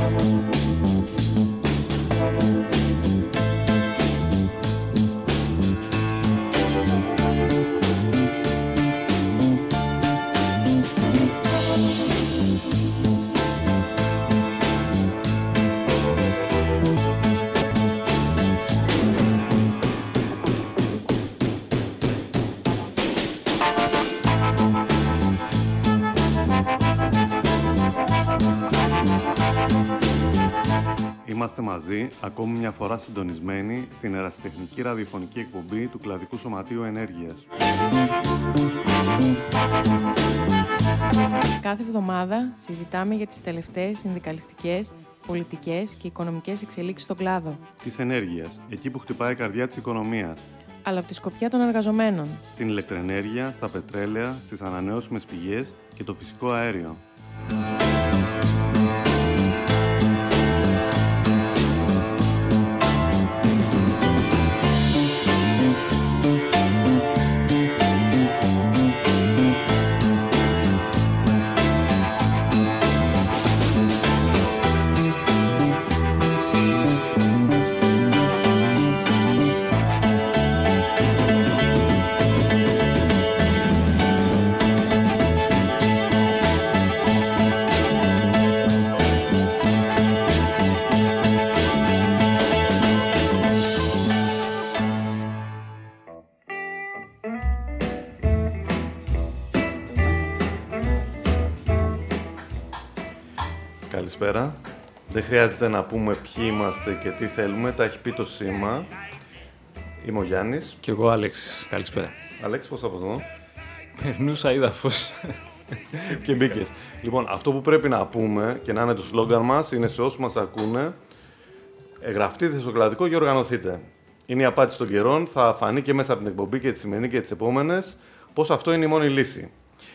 Είμαστε μαζί, ακόμη μια φορά συντονισμένοι στην ερασιτεχνική ραδιοφωνική εκπομπή του Κλαδικού Σωματείου Ενέργειας. Κάθε εβδομάδα συζητάμε για τις τελευταίες συνδικαλιστικές, πολιτικές και οικονομικές εξελίξεις στον κλάδο. Της ενέργειας, εκεί που χτυπάει η καρδιά της οικονομίας. Αλλά από τη σκοπιά των εργαζομένων. Στην ηλεκτροενέργεια, στα πετρέλαια, στις ανανεώσιμες πηγές και το φυσικό αέριο. Καλησπέρα. Δεν χρειάζεται να πούμε ποιοι είμαστε και τι θέλουμε. Τα έχει πει το σήμα. Είμαι ο Γιάννης. Και εγώ Αλέξης. Καλησπέρα. Αλέξη, πώς από εδώ? Περνούσα, είδα φως. Και μπήκες. Λοιπόν, αυτό που πρέπει να πούμε και να είναι το σλόγγαν μας είναι σε όσους μας ακούνε: γραφτείτε στο κλαδικό και οργανωθείτε. Είναι η απάντηση των καιρών. Θα φανεί και μέσα από την εκπομπή και τη σημερινή και τις επόμενες πως αυτό είναι η μόνη λύση.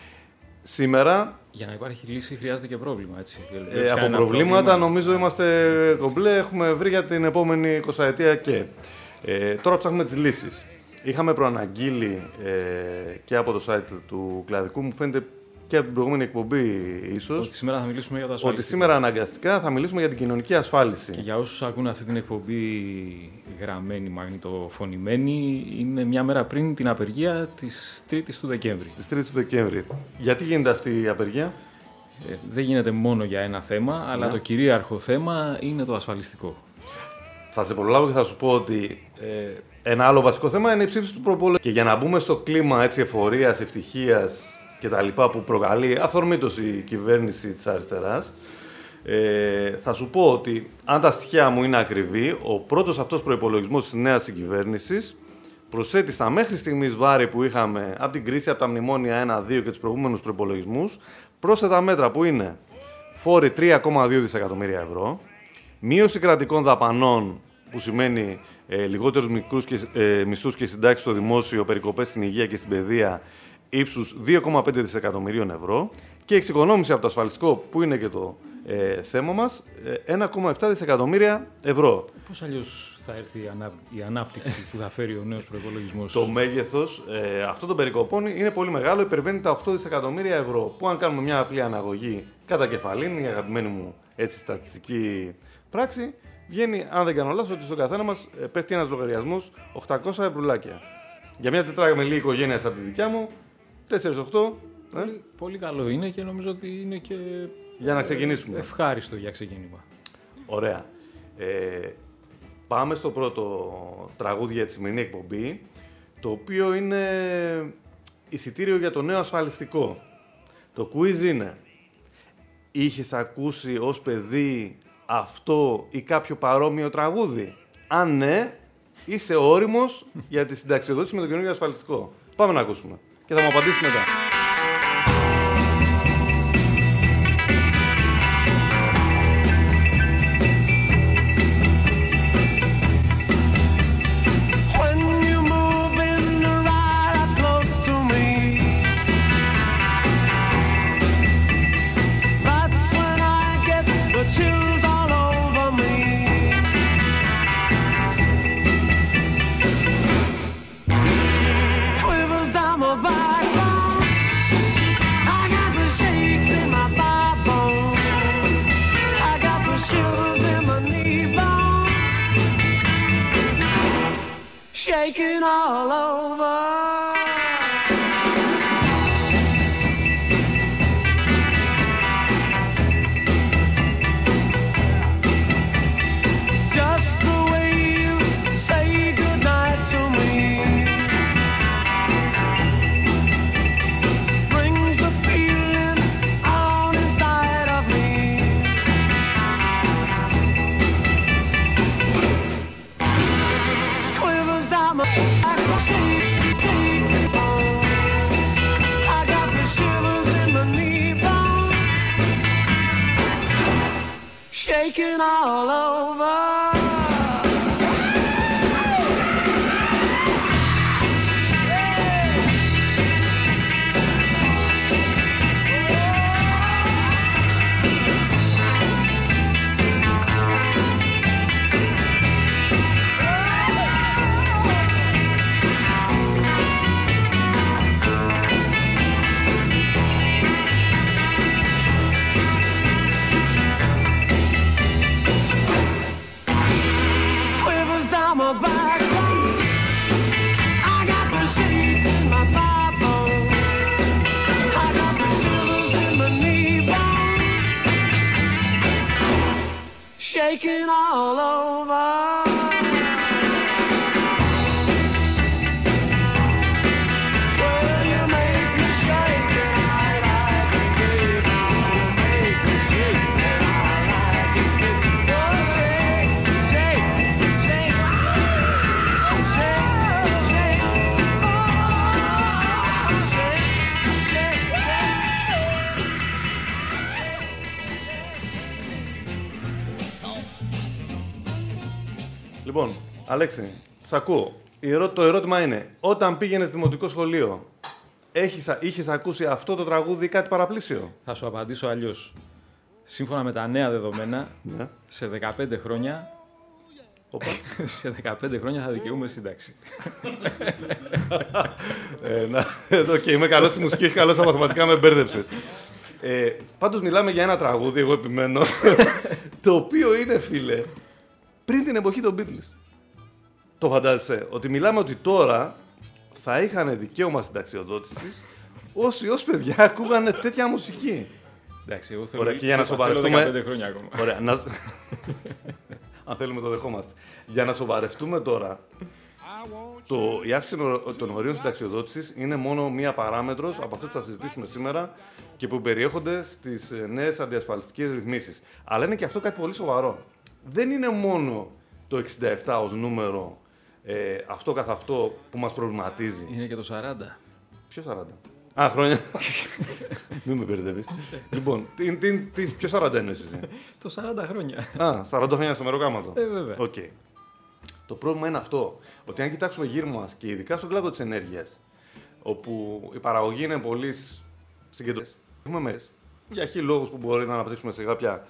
Σήμερα. Για να υπάρχει λύση χρειάζεται και πρόβλημα, έτσι. Από προβλήματα νομίζω είμαστε κομπλέ, έχουμε βρει για την επόμενη 20ετία και. Τώρα ψάχνουμε τις λύσεις. Είχαμε προαναγγείλει και από το site του κλαδικού, μου φαίνεται και από την προηγούμενη εκπομπή ίσως. Ότι σήμερα θα μιλήσουμε για το ασφαλιστικό. Ότι σήμερα αναγκαστικά θα μιλήσουμε για την κοινωνική ασφάλιση. Και για όσους ακούν αυτή την εκπομπή γραμμένη, μαγνητοφωνημένη, είναι μια μέρα πριν την απεργία της 3ης του Δεκέμβρη. Της 3ης του Δεκέμβρη. Γιατί γίνεται αυτή η απεργία? Δεν γίνεται μόνο για ένα θέμα, αλλά το κυρίαρχο θέμα είναι το ασφαλιστικό. Θα σε προλάβω και θα σου πω ότι ένα άλλο βασικό θέμα είναι η ψήφιση του προπολογισμού. Και για να μπούμε στο κλίμα εφορίας, ευτυχίας και τα λοιπά που προκαλεί αυθορμήτως η κυβέρνηση της αριστεράς, θα σου πω ότι αν τα στοιχεία μου είναι ακριβή, ο πρώτος αυτός προϋπολογισμός της νέας συγκυβέρνησης προσθέτει στα μέχρι στιγμής βάρη που είχαμε από την κρίση, από τα μνημόνια 1-2 και τους προηγούμενους προϋπολογισμούς, πρόσθετα μέτρα που είναι φόροι 3,2 δισεκατομμύρια ευρώ, μείωση κρατικών δαπανών που σημαίνει λιγότερους μισθούς και συντάξεις στο δημόσιο, περικοπές στην υγεία και στην παιδεία ύψους 2,5 δισεκατομμυρίων ευρώ και εξοικονόμηση από το ασφαλιστικό, που είναι και το θέμα μας, 1,7 δισεκατομμύρια ευρώ. Πώς αλλιώς θα έρθει η ανάπτυξη που θα φέρει ο νέος προϋπολογισμός? Το μέγεθος αυτών των περικοπών είναι πολύ μεγάλο, υπερβαίνει τα 8 δισεκατομμύρια ευρώ, που αν κάνουμε μια απλή αναγωγή κατά κεφαλήν, η αγαπημένη μου έτσι στατιστική πράξη, βγαίνει, αν δεν κάνω λάθος, ότι στον καθένα μας πέφτει ένας λογαριασμός 800 ευρουλάκια. Για μια τετράγαμελη οικογένεια σαν τη δικιά μου, 4-8. Πολύ καλό είναι και νομίζω ότι είναι και για να ξεκινήσουμε. Ευχάριστο για ξεκίνημα. Ωραία. Πάμε στο πρώτο τραγούδι για τη σημερινή εκπομπή, το οποίο είναι εισιτήριο για το νέο ασφαλιστικό. Το quiz είναι: είχες ακούσει ως παιδί αυτό ή κάποιο παρόμοιο τραγούδι? Αν ναι, είσαι όριμος για τη συνταξιοδότηση με το καινούργιο ασφαλιστικό. Πάμε να ακούσουμε και θα μου απαντήσεις μετά. Quivers down my backbone. shaking all over. Shaking all over. Shaking all over. Well, you make me shake and I like it, baby. You make me shake and I like it, baby. Oh, shake, shake, shake, shake, shake, oh, shake, shake, Λοιπόν, Αλέξη, σ' ακούω. Το ερώτημα είναι, όταν πήγαινες δημοτικό σχολείο, είχες ακούσει αυτό το τραγούδι ή κάτι παραπλήσιο? Θα σου απαντήσω αλλιώς. Σύμφωνα με τα νέα δεδομένα, σε 15 χρόνια, σε 15 χρόνια θα δικαιούμαι σύνταξη. Εδώ και είμαι καλός στη μουσική, καλός στα μαθηματικά, με μπέρδεψες. Πάντως μιλάμε για ένα τραγούδι, εγώ επιμένω, το οποίο είναι, φίλε, πριν την εποχή των Beatles. Το φαντάζεσαι, ότι μιλάμε ότι τώρα θα είχαν δικαίωμα συνταξιοδότησης όσοι ως παιδιά ακούγανε τέτοια μουσική. Εντάξει, εγώ θέλω, ωραία, και για να σοβαρευτούμε... 15 χρόνια ακόμα. Ωραία, αν θέλουμε το δεχόμαστε. Για να σοβαρευτούμε τώρα, η αύξηση των ορίων συνταξιοδότησης είναι μόνο μία παράμετρος από αυτές που θα συζητήσουμε σήμερα και που περιέχονται στις νέες αντιασφαλιστικές ρυθμίσεις. Αλλά είναι και αυτό κάτι πολύ σοβαρό. Δεν είναι μόνο το 67 ως νούμερο αυτό καθ' αυτό που μας προβληματίζει. Είναι και το 40. Ποιο 40? Χρόνια. Μην με μπερδεύεις. Λοιπόν, ποιο 40 εννοείς εσύ? Το 40 χρόνια. 40 χρόνια στο μεροκάματο. Βέβαια. Okay. Το πρόβλημα είναι αυτό, ότι αν κοιτάξουμε γύρω μας και ειδικά στον κλάδο της ενέργειας, όπου η παραγωγή είναι πολύ συγκεντρωμένη, έχουμε μέρες, για χίλιους λόγους που μπορεί να αναπτύξουμε σε κάποια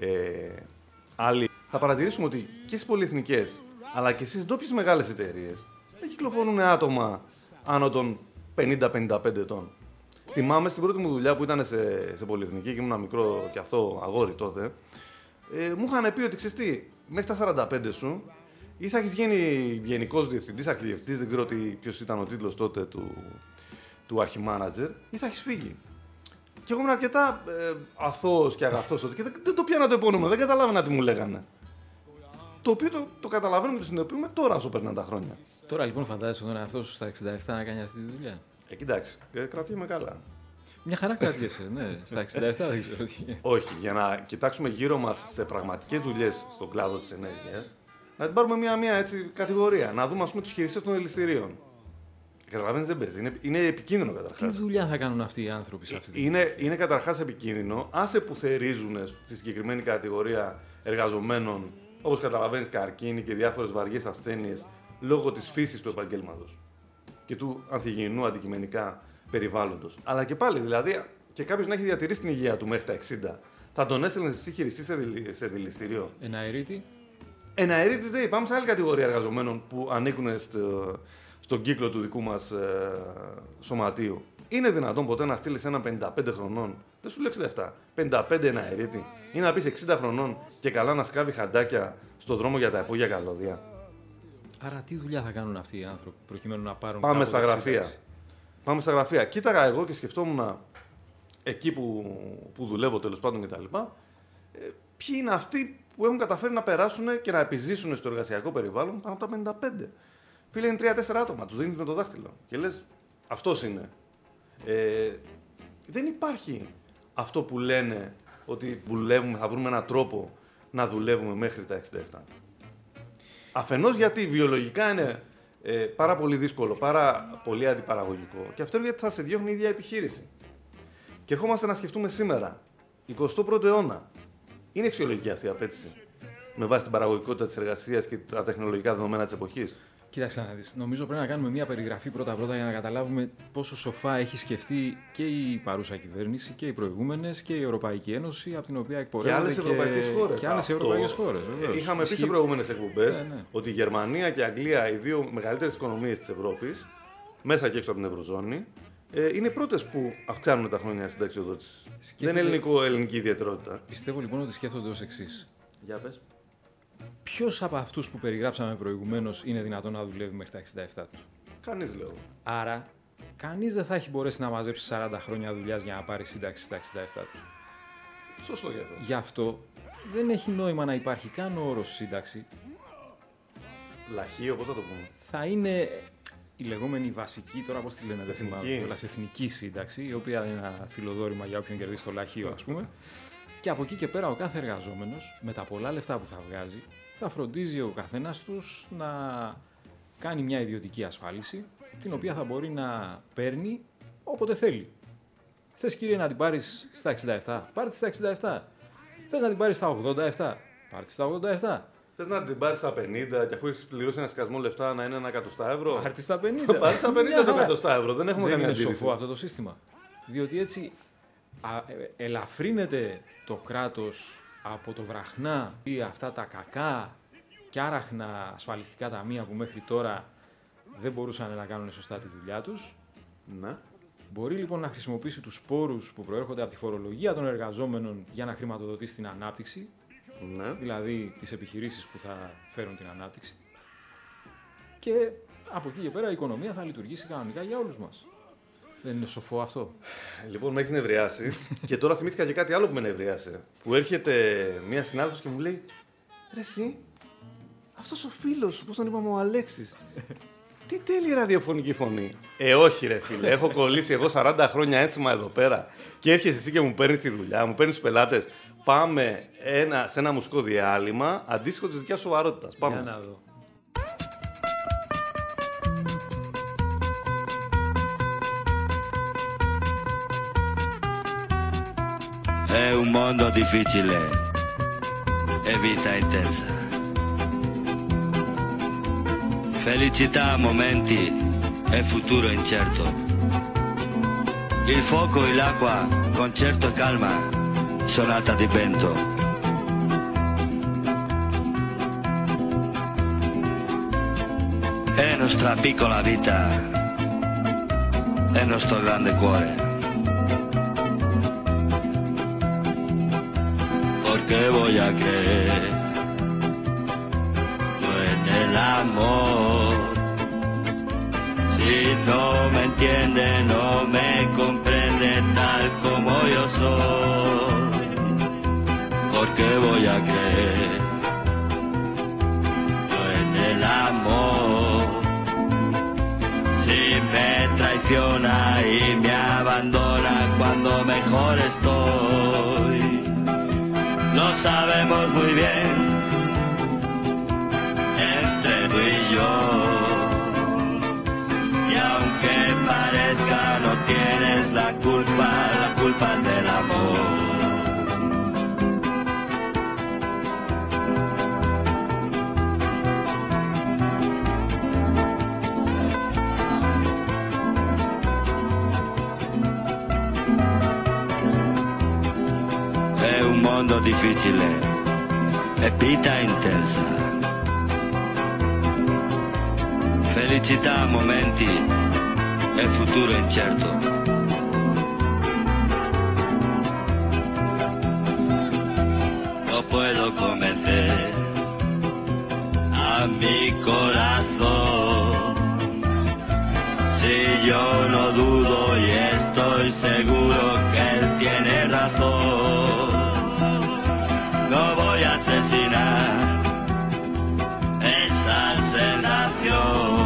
άλλη, θα παρατηρήσουμε ότι και στις πολυεθνικές, αλλά και στις ντόπιες μεγάλες εταιρείες, δεν κυκλοφορούν άτομα άνω των 50-55 ετών. Θυμάμαι στην πρώτη μου δουλειά που ήταν σε πολυεθνική και ήμουν μικρό και αυτό αγόρι τότε, μου είχαν πει ότι ξέρεις τι, μέχρι τα 45 σου ή θα έχεις γίνει γενικός διευθυντής, αρχιδιευθυντής, δεν ξέρω ποιος ήταν ο τίτλος τότε του αρχιμάνατζερ, ή θα έχεις φύγει. Και εγώ ήμουν αρκετά αθώος και αγαθός ότι δεν το πιάνα το επώνυμο, δεν καταλάβαινα τι μου λέγανε. Το οποίο το καταλαβαίνουμε και το συνειδητοποιούμε τώρα όσο περνάνε τα χρόνια. Τώρα λοιπόν φαντάζεσαι τον εαυτό σου στα 67 να κάνει αυτή τη δουλειά. Κοιτάξτε, κρατιέμαι καλά. Μια χαρά κρατιέσαι, ναι. Στα 67 δεν ξέρω τι. Όχι, για να κοιτάξουμε γύρω μας σε πραγματικές δουλειές στον κλάδο της ενέργειας, να την πάρουμε μια έτσι κατηγορία. Να δούμε, ας πούμε, τους χειριστές των ελιστηρίων. Καταλαβαίνεις, δεν παίζει. Είναι επικίνδυνο καταρχάς. Τι δουλειά θα κάνουν αυτοί οι άνθρωποι σε αυτή τη είναι καταρχάς επικίνδυνο. Άσε που θερίζουν στη συγκεκριμένη κατηγορία εργαζομένων, όπως καταλαβαίνεις, καρκίνη και διάφορες βαριές ασθένειες, λόγω της φύσης του επαγγέλματος και του ανθυγιεινού αντικειμενικά περιβάλλοντος. Αλλά και πάλι, δηλαδή, και κάποιος να έχει διατηρήσει την υγεία του μέχρι τα 60, θα τον έστελνες εσύ χειριστή σε δηληστήριο. Εναερίτη. Εναερίτης δεν πάμε σε άλλη κατηγορία εργαζομένων που ανήκουν στον κύκλο του δικού μας σωματείου. Είναι δυνατόν ποτέ να στείλεις έναν 55 χρονών, δεν σου λέω 67, 55 εναερίτη, ή να πεις 60 χρονών και καλά να σκάβει χαντάκια στο δρόμο για τα υπόγεια καλώδια. Άρα τι δουλειά θα κάνουν αυτοί οι άνθρωποι προκειμένου να πάρουν. Πάμε στα γραφεία. σύνταξη? Πάμε στα γραφεία. Κοίταγα εγώ και σκεφτόμουν εκεί που δουλεύω τέλος πάντων κτλ. Ποιοι είναι αυτοί που έχουν καταφέρει να περάσουν και να επιζήσουν στο εργασιακό περιβάλλον πάνω από τα 55. Φίλε, είναι 3-4 άτομα. Τους δίνεις με το δάχτυλο. Και λες, αυτός είναι. Δεν υπάρχει αυτό που λένε ότι δουλεύουμε, θα βρούμε έναν τρόπο να δουλεύουμε μέχρι τα 67. Αφενός γιατί βιολογικά είναι πάρα πολύ δύσκολο, πάρα πολύ αντιπαραγωγικό. Και αυτό γιατί θα σε διώχνει η ίδια επιχείρηση. Και ερχόμαστε να σκεφτούμε σήμερα, 21ο αιώνα. Είναι φυσιολογική αυτή η απέτηση με βάση την παραγωγικότητα της εργασίας και τα τεχνολογικά δεδομένα της εποχής. Κοίταξε να δεις. Νομίζω πρέπει να κάνουμε μια περιγραφή πρώτα-πρώτα για να καταλάβουμε πόσο σοφά έχει σκεφτεί και η παρούσα κυβέρνηση και οι προηγούμενες και η Ευρωπαϊκή Ένωση, από την οποία εκπορεύονται και άλλες ευρωπαϊκές χώρες. Και άλλες ευρωπαϊκές χώρες. Είχαμε πει σε προηγούμενες εκπομπές ότι η Γερμανία και η Αγγλία, οι δύο μεγαλύτερες οικονομίες της Ευρώπης, μέσα και έξω από την Ευρωζώνη, είναι οι πρώτες που αυξάνουν τα χρόνια συνταξιοδότησης. Δεν είναι ελληνική ιδιαιτερότητα. Πιστεύω λοιπόν ότι σκέφτονται ως εξής. Για πες. Ποιος από αυτούς που περιγράψαμε προηγουμένως είναι δυνατόν να δουλεύει μέχρι τα 67 του? Κανείς, λέω. Άρα, κανείς δεν θα έχει μπορέσει να μαζέψει 40 χρόνια δουλειάς για να πάρει σύνταξη στα 67 του. Σωστό γι' αυτό. Γι' αυτό δεν έχει νόημα να υπάρχει καν ο όρος σύνταξη. Λαχείο, πώς θα το πούμε. Θα είναι η λεγόμενη βασική, τώρα πώς τη λένε, δεν θυμάμαι κιόλας, εθνική σύνταξη, η οποία είναι ένα φιλοδόρημα για όποιον κερδίσει το λαχείο, ας πούμε. Και από εκεί και πέρα ο κάθε εργαζόμενος, με τα πολλά λεφτά που θα βγάζει, θα φροντίζει ο καθένας τους να κάνει μια ιδιωτική ασφάλιση, την οποία θα μπορεί να παίρνει όποτε θέλει. Θες, κύριε, να την πάρεις στα 67, πάρε τη στα 67. Θες να την πάρεις στα 87, πάρε τη στα 87. Θες να την πάρεις στα 50 και αφού έχεις πληρώσει ένα σκασμό λεφτά να είναι ένα εκατοστά-ευρώ. Πάρε τη στα 50. Πάρε στα 50 το εκατοστά-ευρώ. Δεν έχουμε καμία αντίρρηση. αντίρρηση. Είναι σοφό αυτό το σύστημα. Διότι έτσι ελαφρύνεται το κράτος από το βραχνά ή αυτά τα κακά και άραχνα ασφαλιστικά ταμεία που μέχρι τώρα δεν μπορούσαν να κάνουν σωστά τη δουλειά τους. Ναι. Μπορεί λοιπόν να χρησιμοποιήσει τους πόρους που προέρχονται από τη φορολογία των εργαζόμενων για να χρηματοδοτήσει την ανάπτυξη, Ναι. δηλαδή τις επιχειρήσεις που θα φέρουν την ανάπτυξη, και από εκεί και πέρα η οικονομία θα λειτουργήσει κανονικά για όλους μας. Δεν είναι σοφό αυτό? Λοιπόν, με έχεις νευριάσει και τώρα θυμήθηκα και κάτι άλλο που με νευριάσε. Που έρχεται μία συνάδελφος και μου λέει: ρε εσύ, αυτός ο φίλος, πώς τον είπαμε, ο Αλέξης, τι τέλεια ραδιοφωνική φωνή. Όχι ρε φίλε, έχω κολλήσει εγώ 40 χρόνια ένσημα εδώ πέρα και έρχεσαι εσύ και μου παίρνεις τη δουλειά, μου παίρνεις τους πελάτες. Πάμε σε ένα μουσικό διάλειμμα αντίστοιχο της δικιάς σοβαρότητας. Πάμε. Για να δω. È un mondo difficile e vita intensa. Felicità a momenti e futuro incerto. Il fuoco e l'acqua, concerto e calma, sonata di vento. È nostra piccola vita, è nostro grande cuore. Porque voy a creer en el amor. Si no me entiende, no me comprende tal como yo soy. Porque voy a creer en el amor. Si me traiciona y me abandona cuando mejor estoy. Lo sabemos muy bien, entre tú y yo. Y aunque parezca, no tienes la culpa es del amor. È un mondo difficile e vita intensa. Felicità a momenti e futuro incerto. No puedo convencer a mi corazón. Si yo no dudo y estoy seguro que él tiene razón, no voy a asesinar esa sensación.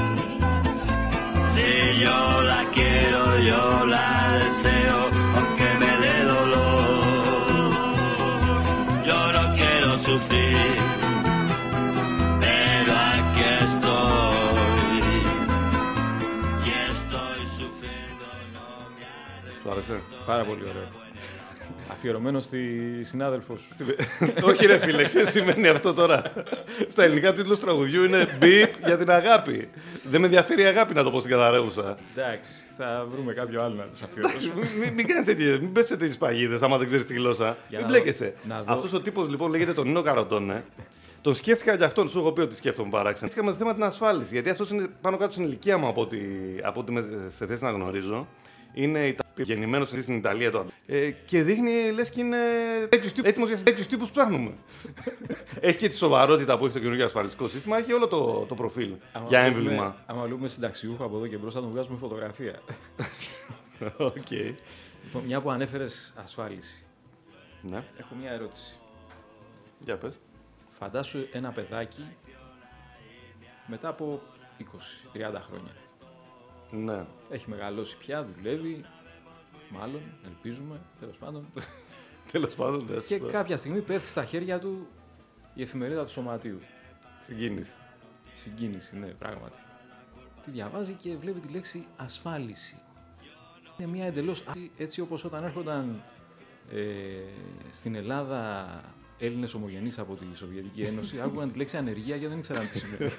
Si yo la quiero, yo la deseo, aunque me dé dolor. Yo no quiero sufrir, pero aquí estoy. Y estoy sufriendo, no me arrepiento. Σου άρεσε? Πάρα πολύ ωραίο. Αφιερωμένο στη συνάδελφό σου. Όχι ρε φίλε, ξέρεις τι σημαίνει αυτό τώρα. Στα ελληνικά τίτλος τραγουδιού είναι beep για την αγάπη. Δεν με ενδιαφέρει η αγάπη να το πω στην καταρρεύουσα. Εντάξει, θα βρούμε κάποιο άλλο να τις αφιερώσουμε. Μην κάνεις τέτοιες, μην πέφτετε τις παγίδες άμα δεν ξέρεις τη γλώσσα. Μην μπλέκεσαι. Αυτός ο τύπος λοιπόν λέγεται τον Νίνο Καροτόνε. Τον σκέφτηκα και αυτόν, σου έχω πει ότι σκέφτομαι παράξενα. Σκέφτηκα με το θέμα την ασφάλιση. Γιατί αυτός είναι πάνω κάτω στην ηλικία μου από ό,τι είμαι σε θέση να γνωρίζω. Είναι γεννημένος στην Ιταλία τώρα. Και δείχνει λες και είναι έτοιμος για τέτοιους τύπους που ψάχνουμε. Έχει και τη σοβαρότητα που έχει το καινούργιο ασφαλιστικό σύστημα, έχει όλο το προφίλ για έμβλημα. Άμα βλέπουμε συνταξιούχο από εδώ και μπρος θα τον βγάζουμε φωτογραφία. Okay. Λοιπόν, μια που ανέφερες ασφάλιση. Ναι. Έχω μια ερώτηση. Για πες. Φαντάσου ένα παιδάκι μετά από 20-30 χρόνια. Ναι. Έχει μεγαλώσει πια, δουλεύει, μάλλον, ελπίζουμε, τέλος πάντων. Τέλος πάντων, ναι. Και κάποια στιγμή πέφτει στα χέρια του η εφημερίδα του Σωματείου. Συγκίνηση. Συγκίνηση, ναι, πράγματι. Τη διαβάζει και βλέπει τη λέξη ασφάλιση. Είναι μια εντελώς έτσι όπως όταν έρχονταν στην Ελλάδα Έλληνες ομογενείς από τη Σοβιετική Ένωση, άκουγαν τη λέξη ανεργία και δεν ήξεραν τι σημαίνει.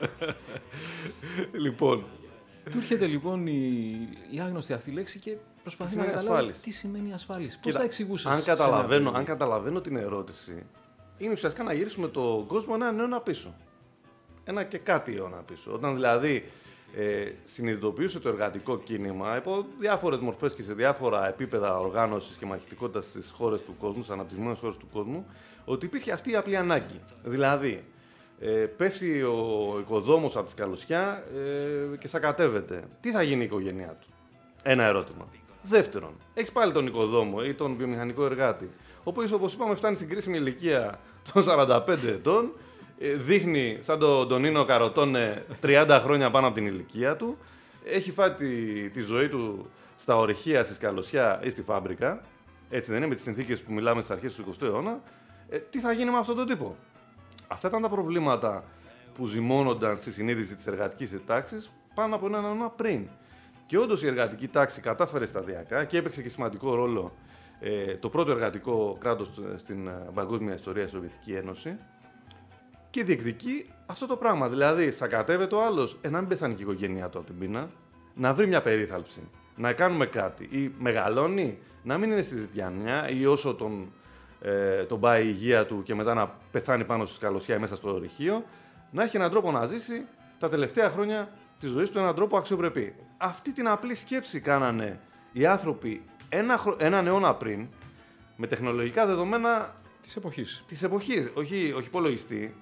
Λοιπόν. Του έρχεται λοιπόν η άγνωστη αυτή λέξη και προσπαθεί να καταλάβει τι σημαίνει ασφάλιση. Πώς θα εξηγούσες? Αν καταλαβαίνω την ερώτηση, είναι ουσιαστικά να γυρίσουμε τον κόσμο έναν αιώνα πίσω. Ένα και κάτι αιώνα πίσω. Όταν δηλαδή συνειδητοποιούσε το εργατικό κίνημα υπό διάφορες μορφές και σε διάφορα επίπεδα οργάνωσης και μαχητικότητας στις χώρες του κόσμου, στις αναπτυγμένες χώρες του κόσμου, ότι υπήρχε αυτή η απλή ανάγκη. Δηλαδή, πέφτει ο οικοδόμος από τη σκαλωσιά και σακατεύεται. Τι θα γίνει η οικογένειά του? Ένα ερώτημα. Δεύτερον, έχεις πάλι τον οικοδόμο ή τον βιομηχανικό εργάτη, ο οποίος, όπως είπαμε, φτάνει στην κρίσιμη ηλικία των 45 ετών, δείχνει σαν τον Νίνο Καροτόνε 30 χρόνια πάνω από την ηλικία του, έχει φάει τη ζωή του στα ορυχεία, στη σκαλωσιά ή στη φάμπρικα, έτσι δεν είναι, με τις συνθήκες που μιλάμε στις αρχές του 20ου αιώνα, τι θα γίνει με αυτόν τον τύπο? Αυτά ήταν τα προβλήματα που ζυμώνονταν στη συνείδηση της εργατικής τάξης πάνω από έναν αιώνα πριν. Και όντως η εργατική τάξη κατάφερε σταδιακά και έπαιξε και σημαντικό ρόλο το πρώτο εργατικό κράτος στην παγκόσμια ιστορία, η Σοβιετική Ένωση, και διεκδικεί αυτό το πράγμα. Δηλαδή, σακατεύεται ο άλλος, να μην πεθάνει και η οικογένειά του από την πείνα, να βρει μια περίθαλψη, να κάνουμε κάτι. Ή μεγαλώνει, να μην είναι στη ζητιανιά ή όσο τον πάει η υγεία του και μετά να πεθάνει πάνω στη σκαλωσιά ή μέσα στο ορυχείο, να έχει έναν τρόπο να ζήσει τα τελευταία χρόνια της ζωής του έναν τρόπο αξιοπρεπή. Αυτή την απλή σκέψη κάνανε οι άνθρωποι έναν αιώνα πριν, με τεχνολογικά δεδομένα της εποχής. Όχι υπολογιστή.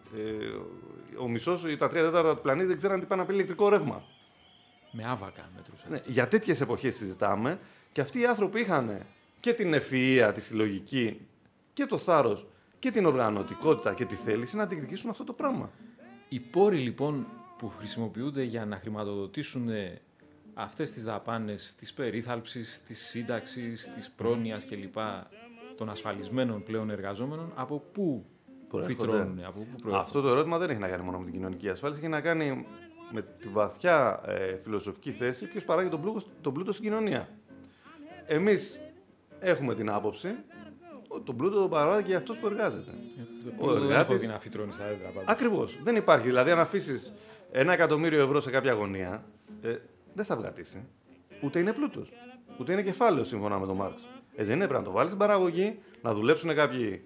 Ο μισός ή τα 3 τέταρτα του πλανήτη δεν ξέραν τι πάνε να πει ηλεκτρικό ρεύμα. Με άβακα μετρούσαν. Ναι, για τέτοιες εποχές συζητάμε και αυτοί οι άνθρωποι είχαν και την ευφυΐα, τη συλλογική, και το θάρρος και την οργανωτικότητα και τη θέληση να διεκδικήσουν αυτό το πράγμα. Οι πόροι λοιπόν που χρησιμοποιούνται για να χρηματοδοτήσουν αυτές τις δαπάνες της περίθαλψης, της σύνταξης, της πρόνοιας κλπ. Των ασφαλισμένων πλέον εργαζόμενων, από πού φυτρώνουν, από πού προέρχονται? Αυτό το ερώτημα δεν έχει να κάνει μόνο με την κοινωνική ασφάλιση, έχει να κάνει με τη βαθιά φιλοσοφική θέση ποιος παράγει τον πλούτο στην κοινωνία. Εμείς έχουμε την άποψη ότι τον πλούτο τον παράγει και αυτός που εργάζεται. Δεν έχω δει να φυτρώνει στα δέντρα πάντως. Ακριβώς. Δεν υπάρχει. Δηλαδή, αν αφήσεις 1.000.000 ευρώ σε κάποια γωνία, δεν θα βγατήσει. Ούτε είναι πλούτος. Ούτε είναι κεφάλαιο σύμφωνα με τον Μάρξ. Δεν είναι, πρέπει να το βάλεις στην παραγωγή, να δουλέψουν κάποιοι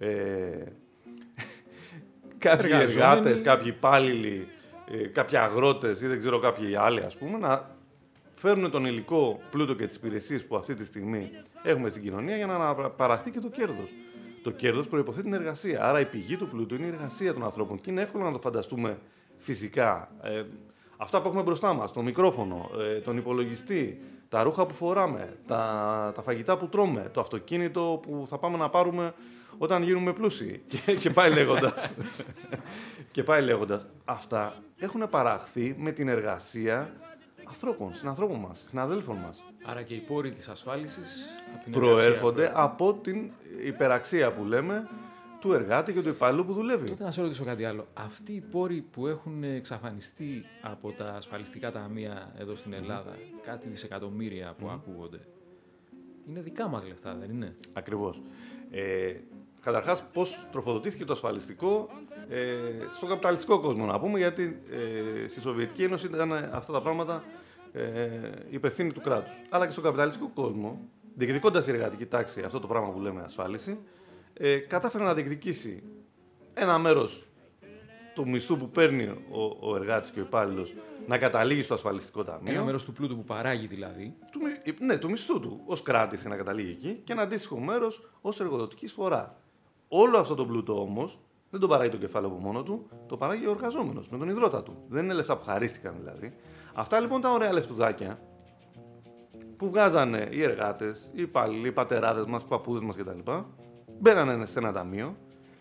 εργάτες, κάποιοι υπάλληλοι, κάποιοι αγρότες ή δεν ξέρω κάποιοι άλλοι, ας πούμε, να φέρνουν τον υλικό πλούτο και τις υπηρεσίες που αυτή τη στιγμή έχουμε στην κοινωνία για να παραχθεί και το κέρδος. Το κέρδος προϋποθέτει την εργασία. Άρα η πηγή του πλούτου είναι η εργασία των ανθρώπων και είναι εύκολο να το φανταστούμε φυσικά. Αυτά που έχουμε μπροστά μας, το μικρόφωνο, τον υπολογιστή, τα ρούχα που φοράμε, τα φαγητά που τρώμε, το αυτοκίνητο που θα πάμε να πάρουμε όταν γίνουμε πλούσιοι και πάει λέγοντας. Και πάει λέγοντας. Αυτά έχουν παραχθεί με την εργασία ανθρώπων, συνανθρώπων μας, συναδέλφων μας. Άρα και οι πόροι της ασφάλισης από την προέρχονται εργασία, από την υπεραξία που λέμε του εργάτη και του υπαλλήλου που δουλεύει. Τότε να σε ρωτήσω κάτι άλλο. Αυτοί οι πόροι που έχουν εξαφανιστεί από τα ασφαλιστικά ταμεία εδώ στην Ελλάδα, κάτι δισεκατομμύρια που ακούγονται, είναι δικά μας λεφτά, δεν είναι? Ακριβώς. Καταρχάς, πώς τροφοδοτήθηκε το ασφαλιστικό στον καπιταλιστικό κόσμο, να πούμε, γιατί στη Σοβιετική Ένωση ήταν αυτά τα πράγματα υπευθύνη του κράτους. Αλλά και στον καπιταλιστικό κόσμο, διεκδικώντας η εργατική τάξη αυτό το πράγμα που λέμε ασφάλιση, κατάφερε να διεκδικήσει ένα μέρος του μισθού που παίρνει ο εργάτης και ο υπάλληλος να καταλήγει στο ασφαλιστικό ταμείο. Ένα μέρος του πλούτου που παράγει δηλαδή. Του μισθού του ως κράτηση να καταλήγει εκεί και ένα αντίστοιχο μέρος ως εργοδοτική εισφορά. Όλο αυτό το πλούτο όμως δεν το παράγει το κεφάλαιο από μόνο του, το παράγει ο εργαζόμενος με τον ιδρώτα του. Δεν είναι λεφτά που χαρίστηκαν δηλαδή. Αυτά λοιπόν τα ωραία λεφτουδάκια που βγάζανε οι εργάτες, οι υπάλληλοι, οι πατεράδες μας, οι παππούδες μας κτλ. Μπαίνανε σε ένα ταμείο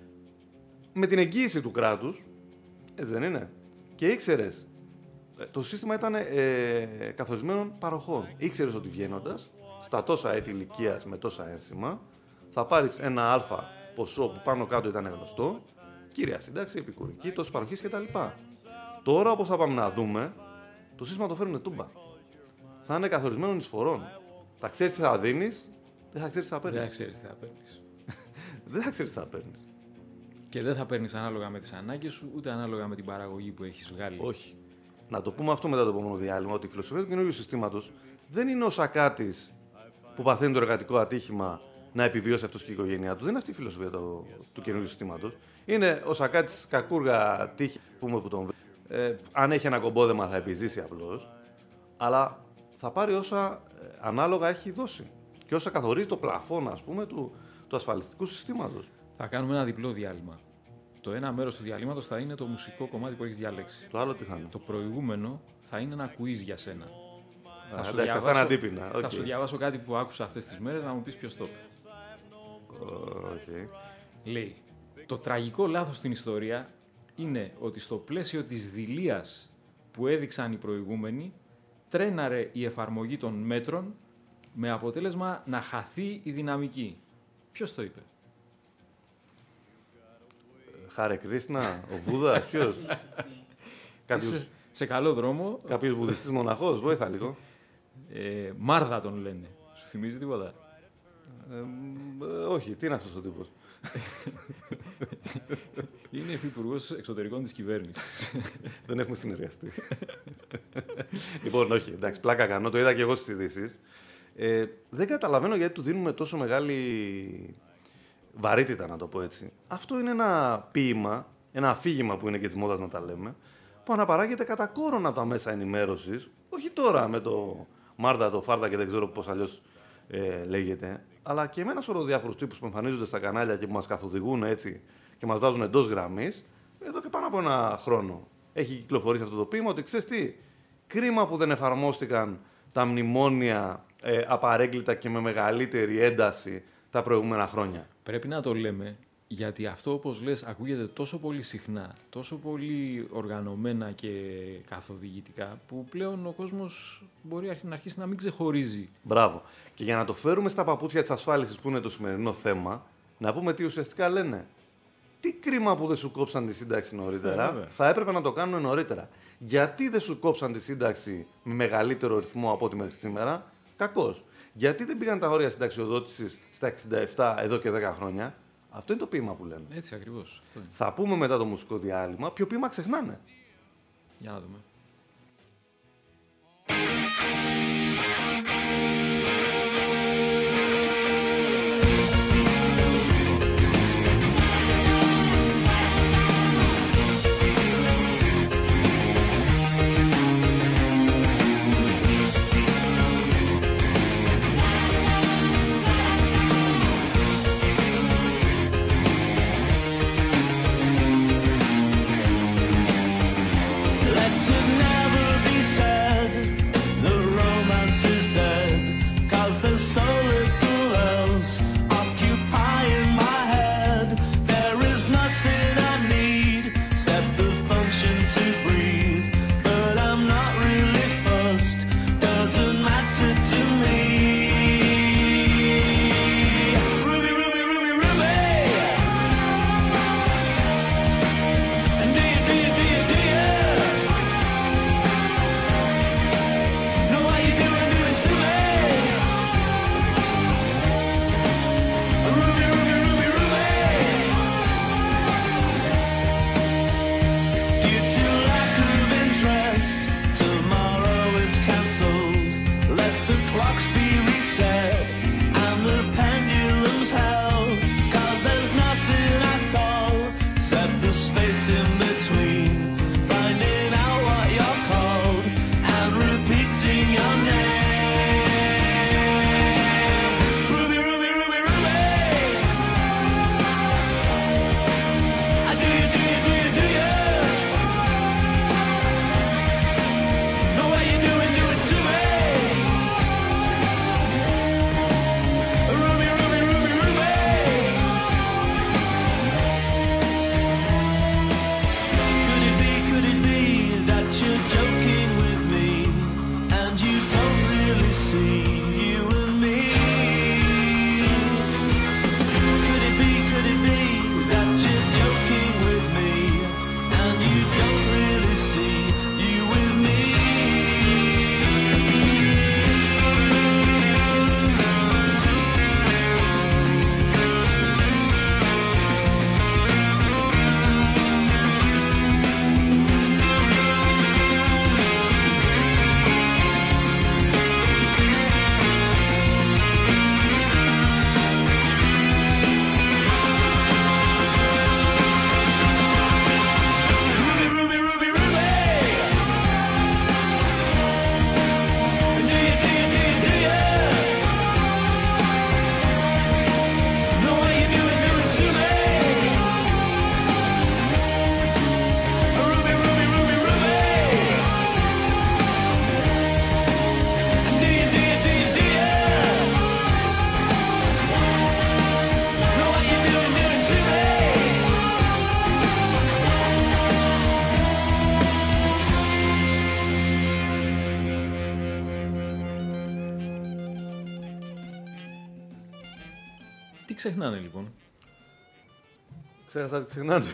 με την εγγύηση του κράτους, έτσι δεν είναι? Και ήξερες, το σύστημα ήταν καθορισμένων παροχών. Ήξερες ότι βγαίνοντας στα τόσα έτη ηλικίας με τόσα ένσημα θα πάρεις ένα αλφα ποσό που πάνω κάτω ήταν γνωστό, κύρια σύνταξη, επικουρική, τόσες παροχές κτλ. Τώρα, όπως θα πάμε να δούμε, το σύστημα το φέρνουν τούμπα. Θα είναι καθορισμένων εισφορών. Θα ξέρεις τι θα δίνεις, δεν θα ξέρεις τι θα παίρνεις. Δεν θα ξέρεις τι θα παίρνεις. Δεν θα ξέρεις τι θα παίρνεις. Και δεν θα παίρνεις ανάλογα με τις ανάγκες σου, ούτε ανάλογα με την παραγωγή που έχεις βγάλει. Όχι. Να το πούμε αυτό μετά το επόμενο διάλειμμα, ότι η φιλοσοφία του καινούριου συστήματος δεν είναι ο Σακάτης που παθαίνει το εργατικό ατύχημα να επιβιώσει αυτός και η οικογένειά του. Δεν είναι αυτή η φιλοσοφία του καινούριου συστήματος. Είναι ο Σακάτης κακούργα τύχη που τον βρει. Αν έχει ένα κομπόδεμα θα επιζήσει απλώς, αλλά θα πάρει όσα ανάλογα έχει δώσει και όσα καθορίζει το πλαφόν, ας πούμε, του ασφαλιστικού συστήματος. Θα κάνουμε ένα διπλό διάλειμμα. Το ένα μέρος του διαλύματος θα είναι το μουσικό κομμάτι που έχεις διαλέξει. Το άλλο τι θα είναι? Το προηγούμενο θα είναι ένα quiz για σένα. Εντάξει, αυτά είναι αντίπεινα. Θα σου διαβάσω κάτι που άκουσα αυτές τις μέρες, να μου πεις ποιος το είπε. Okay. Λέει, το τραγικό λάθος στην ιστορία είναι ότι στο πλαίσιο της δειλίας που έδειξαν οι προηγούμενοι, τρέναρε η εφαρμογή των μέτρων με αποτέλεσμα να χαθεί η δυναμική. Ποιος το είπε? Χάρε Κρίσνα, ο Βούδας, ποιος? Σε καλό δρόμο. Κάποιος βουδιστής μοναχός, βοήθα λίγο. Μάρδα τον λένε. Σου θυμίζει τίποτα? Όχι, τι είναι αυτός ο τύπος? Είναι υφυπουργός εξωτερικών της κυβέρνησης. Δεν έχουμε συνεργαστεί. Λοιπόν, όχι, εντάξει, πλάκα κάνω, το είδα και εγώ στις ειδήσεις. Δεν καταλαβαίνω γιατί του δίνουμε τόσο μεγάλη βαρύτητα, να το πω έτσι. Αυτό είναι ένα ποίημα, ένα αφήγημα που είναι και της μόδας να τα λέμε, που αναπαράγεται κατά κόρον από τα μέσα ενημέρωσης, όχι τώρα με το Μάρδα, το Φάρδα και δεν ξέρω πώς αλλιώς λέγεται, αλλά και με ένα σωρό διάφορους τύπους που εμφανίζονται στα κανάλια και που μας καθοδηγούν έτσι και μας βάζουν εντός γραμμής, εδώ και πάνω από ένα χρόνο έχει κυκλοφορήσει αυτό το ποίημα, ότι ξέρεις τι, κρίμα που δεν εφαρμόστηκαν τα μνημόνια απαρέγκλητα και με μεγαλύτερη ένταση τα προηγούμενα χρόνια. Πρέπει να το λέμε, γιατί αυτό, όπως λες, ακούγεται τόσο πολύ συχνά, τόσο πολύ οργανωμένα και καθοδηγητικά, που πλέον ο κόσμος μπορεί να αρχίσει να μην ξεχωρίζει. Μπράβο. Και για να το φέρουμε στα παπούτσια της ασφάλισης, που είναι το σημερινό θέμα, να πούμε τι ουσιαστικά λένε. Τι κρίμα που δεν σου κόψαν τη σύνταξη νωρίτερα, θα έπρεπε να το κάνουν νωρίτερα. Γιατί δεν σου κόψαν τη σύνταξη με μεγαλύτερο ρυθμό από ό,τι μέχρι σήμερα? Κακώς. Γιατί δεν πήγαν τα όρια συνταξιοδότησης στα 67 εδώ και 10 χρόνια? Αυτό είναι το ποίημα που λένε. Έτσι ακριβώς. Θα πούμε μετά το μουσικό διάλειμμα ποιο ποίημα ξεχνάνε. Για να δούμε. ξεχνάνε λοιπόν. Ξέρασα τι ξεχνάνε.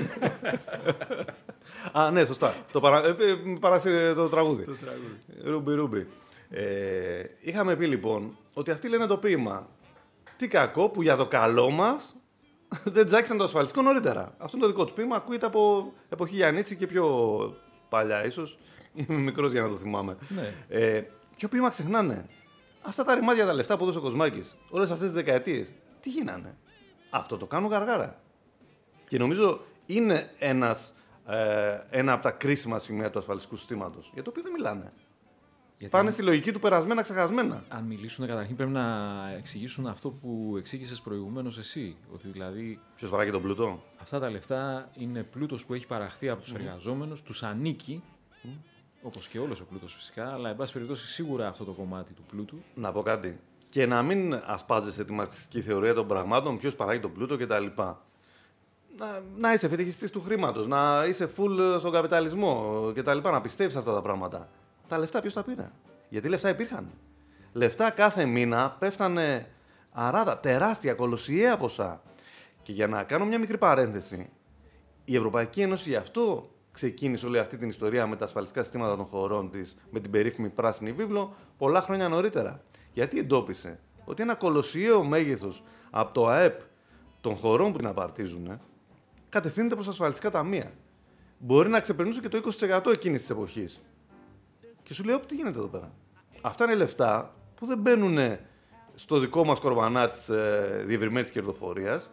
Α, ναι, σωστά. Παράσυρε το τραγούδι. Ρούμπι, ρούμπι. Είχαμε πει λοιπόν ότι αυτοί λένε το ποίημα. Τι κακό που για το καλό μας δεν τζάξαν το ασφαλιστικό νωρίτερα. Αυτό είναι το δικό του ποίημα. Ακούγεται από εποχή Γιαννίτση και πιο παλιά, ίσως. Είμαι μικρός για να το θυμάμαι. Ναι. Ποιο ποίημα ξεχνάνε. Αυτά τα ρημάδια, τα λεφτά που έδωσε ο Κοσμάκης, όλες αυτές τις δεκαετίες, τι γίνανε. Αυτό το κάνουν γαργάρα. Και νομίζω είναι ένα από τα κρίσιμα σημεία του ασφαλιστικού συστήματος. Για το οποίο δεν μιλάνε. Γιατί Πάνε στη λογική του περασμένα ξεχασμένα. αν μιλήσουν, καταρχήν πρέπει να εξηγήσουν αυτό που εξήγησες προηγουμένως εσύ. Ότι δηλαδή Ποιος βαράει και τον πλούτο. αυτά τα λεφτά είναι πλούτος που έχει παραχθεί από τους εργαζόμενους, τους ανήκει, όπως και όλος ο πλούτος φυσικά, αλλά εν πάση περιπτώσει σίγουρα αυτό το κομμάτι του πλούτου. Να πω κάτι. Και να μην ασπάζεσαι τη μαρξιστική θεωρία των πραγμάτων, ποιος παράγει τον πλούτο κτλ. Να είσαι φετιχιστής του χρήματος, να είσαι full στον καπιταλισμό κτλ. Να πιστεύεις αυτά τα πράγματα. Τα λεφτά ποιος τα πήρε. Γιατί λεφτά υπήρχαν. Λεφτά κάθε μήνα πέφτανε αράτα, τεράστια, κολοσιαία ποσά. Και για να κάνω μια μικρή παρένθεση, η Ευρωπαϊκή Ένωση γι' αυτό ξεκίνησε όλη αυτή την ιστορία με τα ασφαλιστικά συστήματα των χωρών της, με την περίφημη πράσινη βίβλο, πολλά χρόνια νωρίτερα. Γιατί εντόπισε ότι ένα κολοσιαίο μέγεθος από το ΑΕΠ των χωρών που την απαρτίζουν κατευθύνεται προς ασφαλιστικά ταμεία. Μπορεί να ξεπερνούσε και το 20% εκείνης της εποχής. Και σου λέω, τι γίνεται εδώ πέρα. Αυτά είναι λεφτά που δεν μπαίνουν στο δικό μας κορβανά της διευρυμένης κερδοφορίας.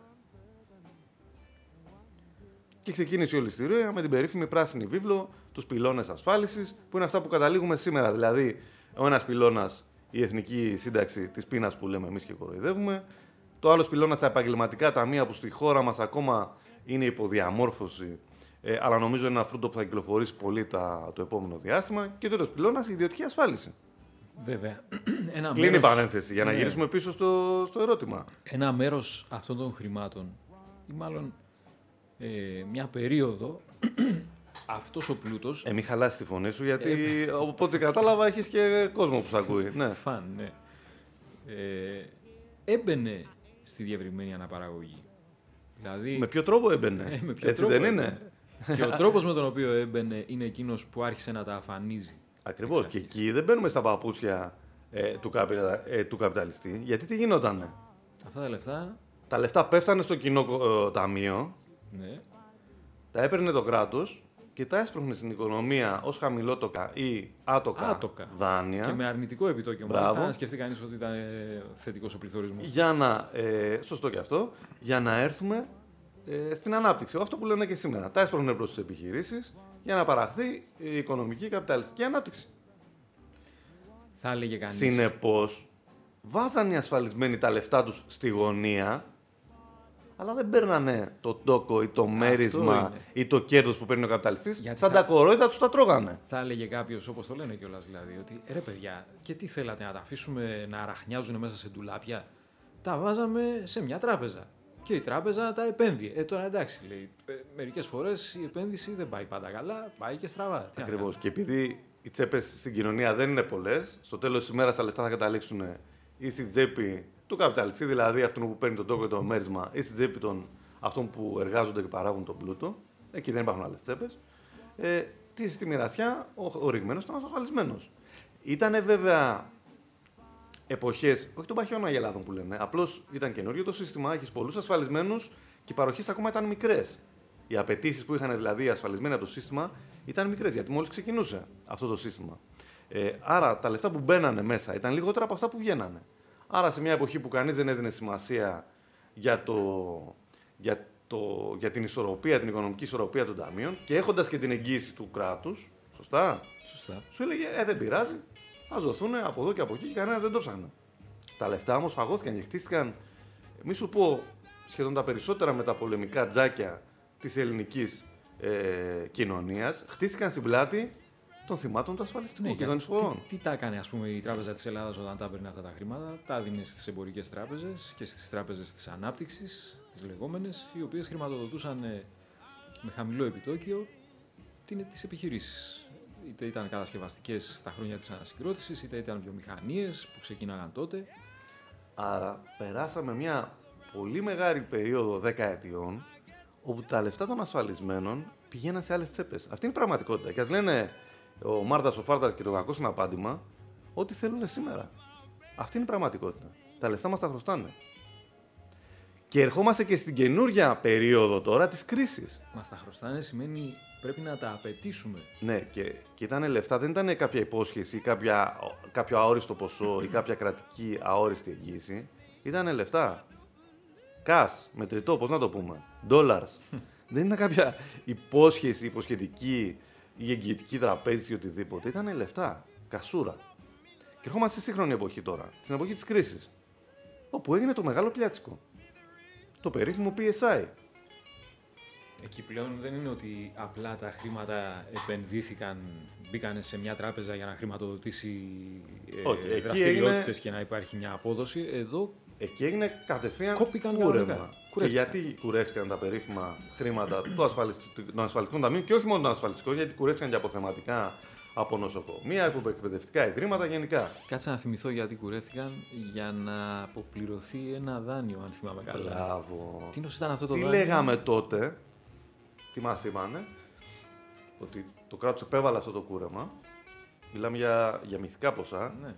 Και ξεκίνησε η όλη ιστορία με την περίφημη πράσινη βίβλο, τους πυλώνες ασφάλισης, που είναι αυτά που καταλήγουμε σήμερα. Δηλαδή, ο ένας πυλώνας, η εθνική σύνταξη της πείνας που λέμε εμείς και κοροϊδεύουμε. Το άλλο πυλώνας, τα επαγγελματικά ταμεία που στη χώρα μας ακόμα είναι υποδιαμόρφωση. Αλλά νομίζω είναι ένα φρούτο που θα κυκλοφορήσει πολύ το επόμενο διάστημα. Και ο τρίτος πυλώνας, η ιδιωτική ασφάλιση. Βέβαια. Κλείνει η παρένθεση για να γυρίσουμε πίσω στο ερώτημα. Ένα μέρος αυτών των χρημάτων, ή μάλλον μια περίοδο, αυτός ο πλούτος... Μην χαλάσει τη φωνή σου, γιατί από ό,τι κατάλαβα έχεις και κόσμο που σ' ακούει. Ναι. Φαν, ναι. Έμπαινε στη διευρυμένη αναπαραγωγή. Δηλαδή, Με ποιο τρόπο έμπαινε. με ποιο Έτσι τρόπο δεν είναι. έμπαινε. Και ο τρόπος με τον οποίο έμπαινε είναι εκείνος που άρχισε να τα αφανίζει. Ακριβώς. Εξ Και αρχής. εκεί δεν μπαίνουμε στα παπούτσια του καπιταλιστή. Γιατί τι γινότανε. Αυτά τα λεφτά, Τα λεφτά πέφτανε στο κοινό ταμείο, ναι, τα έπαιρνε το κράτος και τα έσπρωχνε στην οικονομία ως χαμηλότοκα ή άτοκα δάνεια. και με αρνητικό επιτόκιο. Μπράβο. Μάλιστα, αν σκεφτεί κανείς ότι ήταν θετικός ο πληθωρισμός. Για να, σωστό και αυτό, για να έρθουμε στην ανάπτυξη. Αυτό που λένε και σήμερα. Τα έσπρωχνε προς τις επιχειρήσεις για να παραχθεί η οικονομική καπιταλιστική ανάπτυξη. Θα έλεγε κανείς. Συνεπώς, βάζαν οι ασφαλισμένοι τα λεφτά τους στη γωνία, αλλά δεν παίρνανε το τόκο ή το μέρισμα είναι. ή το κέρδος που παίρνει ο καπιταλιστής. Γιατί Σαν τα κορόιδα τους τα τρώγανε. Θα έλεγε κάποιος, όπως το λένε κιόλας δηλαδή, ότι ρε παιδιά, και τι θέλατε να τα αφήσουμε να αραχνιάζουν μέσα σε ντουλάπια. Τα βάζαμε σε μια τράπεζα. Και η τράπεζα τα επένδυε. Τώρα εντάξει, λέει, μερικές φορές η επένδυση δεν πάει πάντα καλά, πάει και στραβά. Τι να Ακριβώς. Και επειδή οι τσέπες στην κοινωνία δεν είναι πολλές, στο τέλος της ημέρας τα λεφτά θα καταλήξουν ή στη τσέπη του καπιταλιστή, δηλαδή αυτόν που παίρνει τον τόκο και το μέρισμα, ή στη τσέπη των αυτών που εργάζονται και παράγουν τον πλούτο. Εκεί δεν υπάρχουν άλλες τσέπες. Στη μοιρασιά ο ρηγμένος ήταν ασφαλισμένος. Ήτανε βέβαια εποχές, όχι των παχιών αγελάδων που λένε, απλώς ήταν καινούριο το σύστημα, έχεις πολλούς ασφαλισμένους και οι παροχές ακόμα ήταν μικρές. Οι απαιτήσεις που είχαν δηλαδή οι ασφαλισμένοι από το σύστημα ήταν μικρές, γιατί μόλις ξεκινούσε αυτό το σύστημα. Άρα τα λεφτά που μπαίνανε μέσα ήταν λιγότερα από αυτά που βγαίνανε. Άρα σε μια εποχή που κανείς δεν έδινε σημασία για την ισορροπία, την οικονομική ισορροπία των ταμείων και έχοντας και την εγγύηση του κράτους, σωστά, σου έλεγε δεν πειράζει, ας δοθούν από εδώ και από εκεί και κανένας δεν το ψάχνει. Τα λεφτά όμως φαγώθηκαν και χτίστηκαν, μη σου πω σχεδόν τα περισσότερα με τα πολεμικά τζάκια της ελληνικής κοινωνίας, χτίστηκαν στην πλάτη των θυμάτων του ασφαλιστικού και των εισφορών. Τι τα έκανε, ας πούμε, η Τράπεζα της Ελλάδας όταν τα έπαιρνε αυτά τα χρήματα? Τα έδινε στις εμπορικές τράπεζες και στις τράπεζες της ανάπτυξης, τις λεγόμενες, οι οποίες χρηματοδοτούσαν με χαμηλό επιτόκιο τις επιχειρήσεις. Είτε ήταν κατασκευαστικές τα χρόνια της ανασυγκρότησης, είτε ήταν βιομηχανίες που ξεκίναγαν τότε. Άρα περάσαμε μια πολύ μεγάλη περίοδο 10 ετιών, όπου τα λεφτά των ασφαλισμένων πηγαίναν σε άλλες τσέπες. Αυτή είναι η πραγματικότητα. Και ας λένε ο Μάρτας, ο Φάρτας και το κακό συναπάντημα, ό,τι θέλουν σήμερα. Αυτή είναι η πραγματικότητα. Τα λεφτά μας τα χρωστάνε. Και ερχόμαστε και στην καινούργια περίοδο τώρα της κρίσης. Μας τα χρωστάνε σημαίνει πρέπει να τα απαιτήσουμε. Ναι, και ήταν λεφτά, δεν ήταν κάποια υπόσχεση ή κάποιο αόριστο ποσό ή κάποια κρατική αόριστη εγγύηση. Ήταν λεφτά. Cash, μετρητό, πώς να το πούμε. Dollars. Δεν ήταν κάποια υπόσχεση, υποσχετική ή εγγυητική τραπέζι ή οτιδήποτε. Ήταν λεφτά. Κασούρα. Και ερχόμαστε στη σύγχρονη εποχή τώρα, στην εποχή της κρίσης, όπου έγινε το μεγάλο πιάτσικο. Το περίφημο PSI. Εκεί πλέον δεν είναι ότι απλά τα χρήματα επενδύθηκαν, μπήκαν σε μια τράπεζα για να χρηματοδοτήσει δραστηριότητες και να υπάρχει μια απόδοση. Εδώ εκεί έγινε κατευθείαν κόπηκαν κούρεμα. Και γιατί κουρεύτηκαν τα περίφημα χρήματα των ασφαλιστικών ταμείων και όχι μόνο των ασφαλιστικών, γιατί κουρεύτηκαν και αποθεματικά από νοσοκομεία, από εκπαιδευτικά ιδρύματα γενικά. Κάτσε να θυμηθώ γιατί κουρεύτηκαν, για να αποπληρωθεί ένα δάνειο, αν θυμάμαι καλά. Μπράβο. Τι ήταν αυτό το τι δάνειο? λέγαμε τότε, τι μας είπανε, ότι το κράτος επέβαλε αυτό το κούρεμα. Μιλάμε για μυθικά ποσά. Ναι.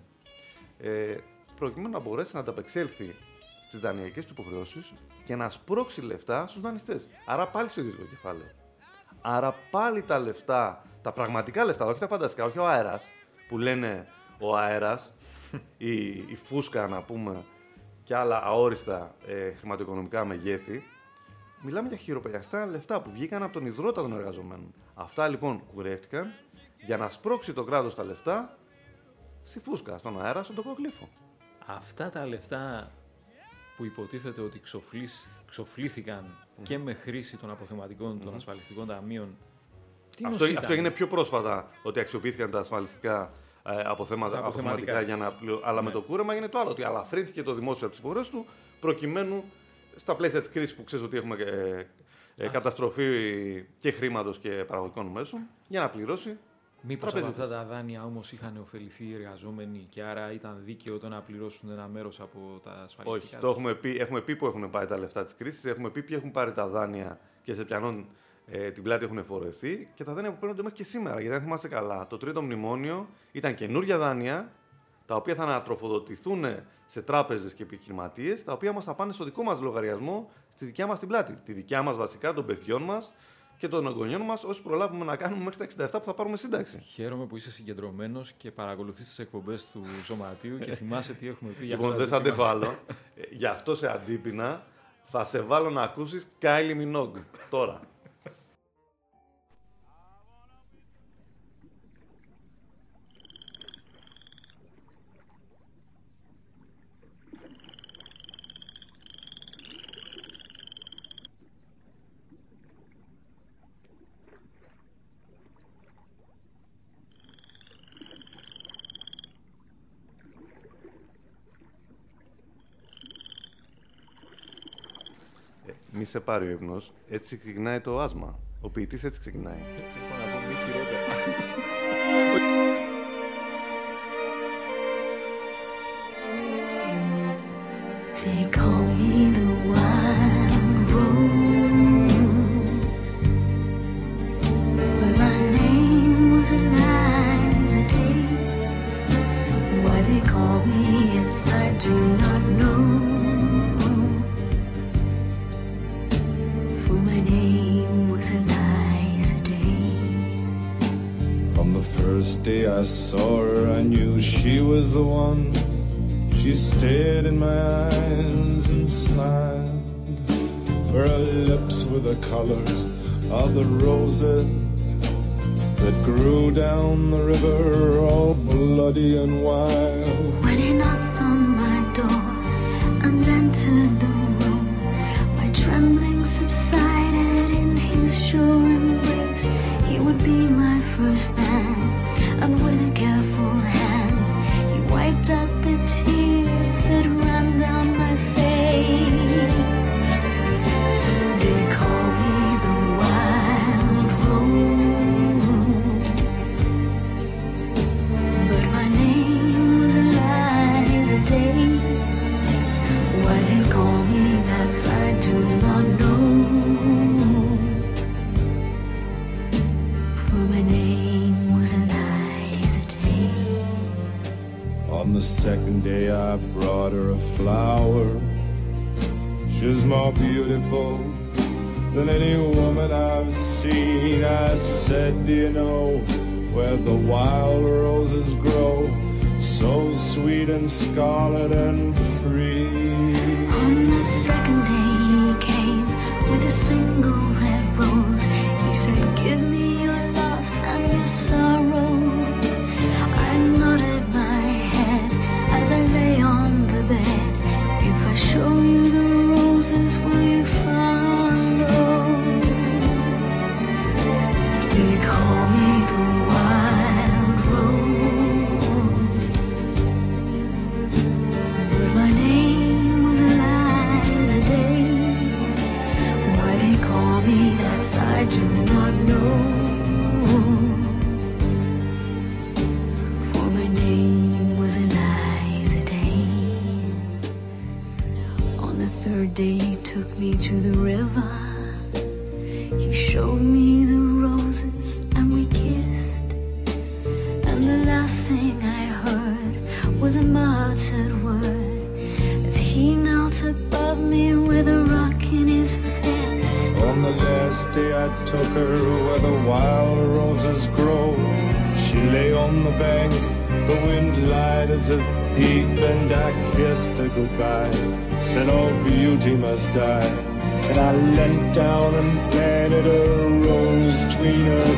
Προκειμένου να μπορέσει να ανταπεξέλθει στις δανειακές του υποχρεώσεις και να σπρώξει λεφτά στους δανειστές. Άρα πάλι στο ιδιωτικό κεφάλαιο. Άρα πάλι τα λεφτά, τα πραγματικά λεφτά, όχι τα φανταστικά, όχι ο αέρας, που λένε ο αέρας, η φούσκα να πούμε, και άλλα αόριστα χρηματοοικονομικά μεγέθη. Μιλάμε για χειροπιαστά λεφτά που βγήκαν από τον ιδρώτα των εργαζομένων. Αυτά λοιπόν κουρεύτηκαν για να σπρώξει το κράτος τα λεφτά στη φούσκα, στον αέρα, στον τοκοκλήφο. Αυτά τα λεφτά που υποτίθεται ότι ξοφλήθηκαν και με χρήση των αποθεματικών των ασφαλιστικών ταμείων. Αυτό έγινε πιο πρόσφατα, ότι αξιοποιήθηκαν τα ασφαλιστικά αποθεματικά για να αλλά με το κούρεμα έγινε το άλλο, ότι αλαφρύνθηκε το δημόσιο από τις υποχρεώσεις του, προκειμένου στα πλαίσια της κρίσης που ξέρεις ότι έχουμε καταστροφή και χρήματος και παραγωγικών μέσων, για να πληρώσει. Μήπως από αυτά τα δάνεια όμως είχαν ωφεληθεί οι εργαζόμενοι και άρα ήταν δίκαιο το να πληρώσουν ένα μέρος από τα ασφαλιστικά? Όχι, το έχουμε πει που έχουν πάει τα λεφτά της κρίσης, έχουμε πει ποιοι έχουν πάρει τα δάνεια και σε ποιανόν την πλάτη έχουν φορεθεί και τα δάνεια που παίρνονται μέχρι και σήμερα. Γιατί αν θυμάστε καλά, το τρίτο μνημόνιο ήταν καινούργια δάνεια, τα οποία θα ανατροφοδοτηθούν σε τράπεζες και επιχειρηματίες, τα οποία όμως θα πάνε στο δικό μας λογαριασμό, στη δικιά μας την πλάτη. Τη δικιά μας βασικά, των παιδιών μας και των εγγονιών μας, όσοι προλάβουμε να κάνουμε μέχρι τα 67 που θα πάρουμε σύνταξη. Χαίρομαι που είσαι συγκεντρωμένος και παρακολουθείς τις εκπομπές του Σωματείου και θυμάσαι τι έχουμε πει για αυτά. Λοιπόν, δεν θα αντέχω άλλο. Γι' αυτό σε αντίπεινα θα σε βάλω να ακούσεις Kylie Minogue τώρα. Μη σε πάρει ο ύπνος, έτσι ξεκινάει το άσμα. Ο ποιητής έτσι ξεκινάει. Έχω να πω μη χειρότερα. They call me the wild rose, but my name was Eliza Day. Why they call me if I do not know, for my name was Eliza Day. On the first day I saw her, I knew she was the one. She stared in my eyes and smiled, for her lips were the color of the roses that grew down the river, all bloody and wild. When he knocked on my door and entered the room, my trembling subsided in his sure embrace. He would be my first man, and with a careful hand he wiped out the tears that ran down my face. They call me the wild rose, but my name was Eliza Day. Why they call me that brought her a flower. She's more beautiful than any woman I've seen. I said, do you know where the wild roses grow, so sweet and scarlet and free? On the second day he came with a single red rose. He said, give me your loss and your sorrow. I nodded my head as I lay on the bed. If I show you the roses, will you follow? They call me the wild rose, but my name was Eliza Day. Why they call me that I do not know, for my name was Eliza Day. On the third day he took me to the river. He showed me the roses and we kissed. And the last thing I heard was a muttered word as he knelt above me with a rock in his fist. On the last day I took her where the wild roses grow. She lay on the bank, the wind lied as a thief, and I kissed her goodbye, said all beauty must die. And I leant down and planted a rose between her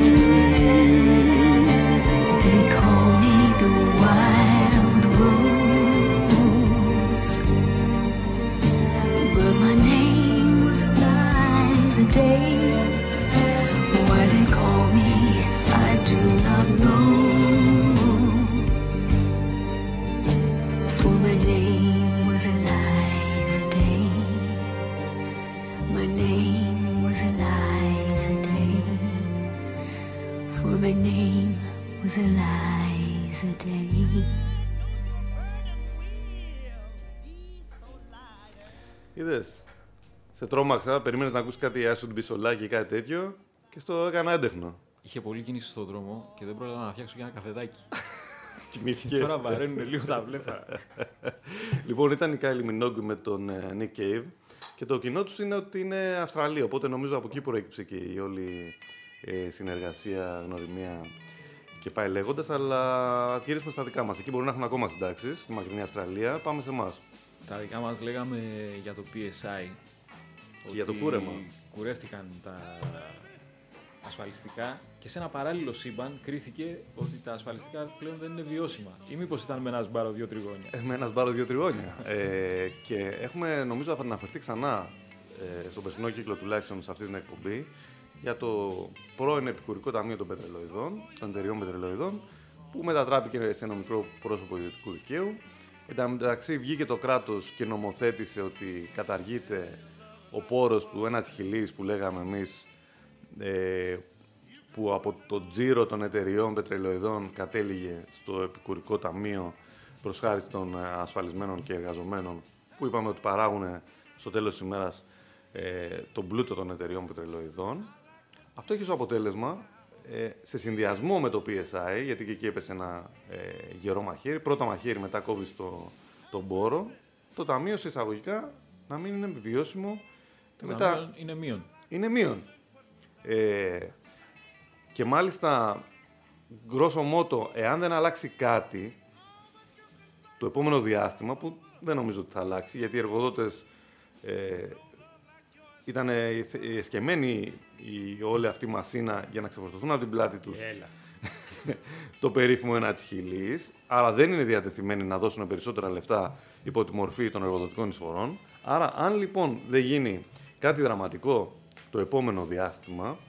teeth. They call me the wild rose, but my name was Eliza Day. Why they call me, I do not know, for my name was Eliza Day. My name was Eliza Day, for my name was Eliza Day. Είδες, σε τρόμαξα, περίμενες να ακούσεις κάτι Άσου Μπισολάκη ή κάτι τέτοιο και στο έκανα έντεχνο. Είχε πολύ κίνηση στον δρόμο και δεν πρόλαβα να φτιάξω και ένα καφεδάκι. Κοιμήθηκες. Τώρα βαραίνουν λίγο τα βλέφαρα. Λοιπόν, ήταν η Kylie Minogue με τον Nick Cave και το κοινό τους είναι ότι είναι Αυστραλία, οπότε νομίζω από εκεί προέκυψε και η όλη συνεργασία, γνωριμία και πάει λέγοντας, αλλά ας γυρίσουμε στα δικά μας. Εκεί μπορεί να έχουν ακόμα συντάξεις, στη μακρινή Αυστραλία. Πάμε σε εμάς. Τα δικά μας λέγαμε για το PSI. Για το κούρεμα. Κουρεύτηκαν τα ασφαλιστικά και σε ένα παράλληλο σύμπαν κρίθηκε ότι τα ασφαλιστικά πλέον δεν είναι βιώσιμα. Ή μήπως ήταν με ένα σμπάρο 2 τριγώνια. Με ένα σμπάρο 2 τριγώνια. Και έχουμε νομίζω αναφερθεί ξανά στον περσινό κύκλο τουλάχιστον σε αυτή την εκπομπή για το πρώην Επικουρικό Ταμείο των Πετρελοειδών, των εταιριών πετρελοειδών, που μετατράπηκε σε ένα μικρό πρόσωπο ιδιωτικού δικαίου. Εν τω μεταξύ βγήκε το κράτος και νομοθέτησε ότι καταργείται ο πόρος του ένα χιλής που λέγαμε εμείς, που από το τζίρο των εταιριών πετρελοειδών κατέληγε στο Επικουρικό Ταμείο προς χάρη των ασφαλισμένων και εργαζομένων, που είπαμε ότι παράγουν στο τέλος της ημέρας τον πλούτο των εταιριών πετρελοειδών. Αυτό έχει ως αποτέλεσμα, σε συνδυασμό με το PSI, γιατί και εκεί έπεσε ένα γερό μαχαίρι, πρώτα μαχαίρι, μετά κόβει τον πόρο, το ταμείο σε εισαγωγικά να μην είναι βιώσιμο. Μετά είναι μείον. Είναι μείον. Και μάλιστα, grosso modo, εάν δεν αλλάξει κάτι, το επόμενο διάστημα, που δεν νομίζω ότι θα αλλάξει, γιατί οι εργοδότες ήταν εσκεμμένοι όλη αυτή η μασίνα για να ξεφορτωθούν από την πλάτη τους το περίφημο ένα της χιλής, άρα δεν είναι διατεθειμένοι να δώσουν περισσότερα λεφτά υπό τη μορφή των εργοδοτικών εισφορών. Άρα, αν λοιπόν δεν γίνει κάτι δραματικό το επόμενο διάστημα,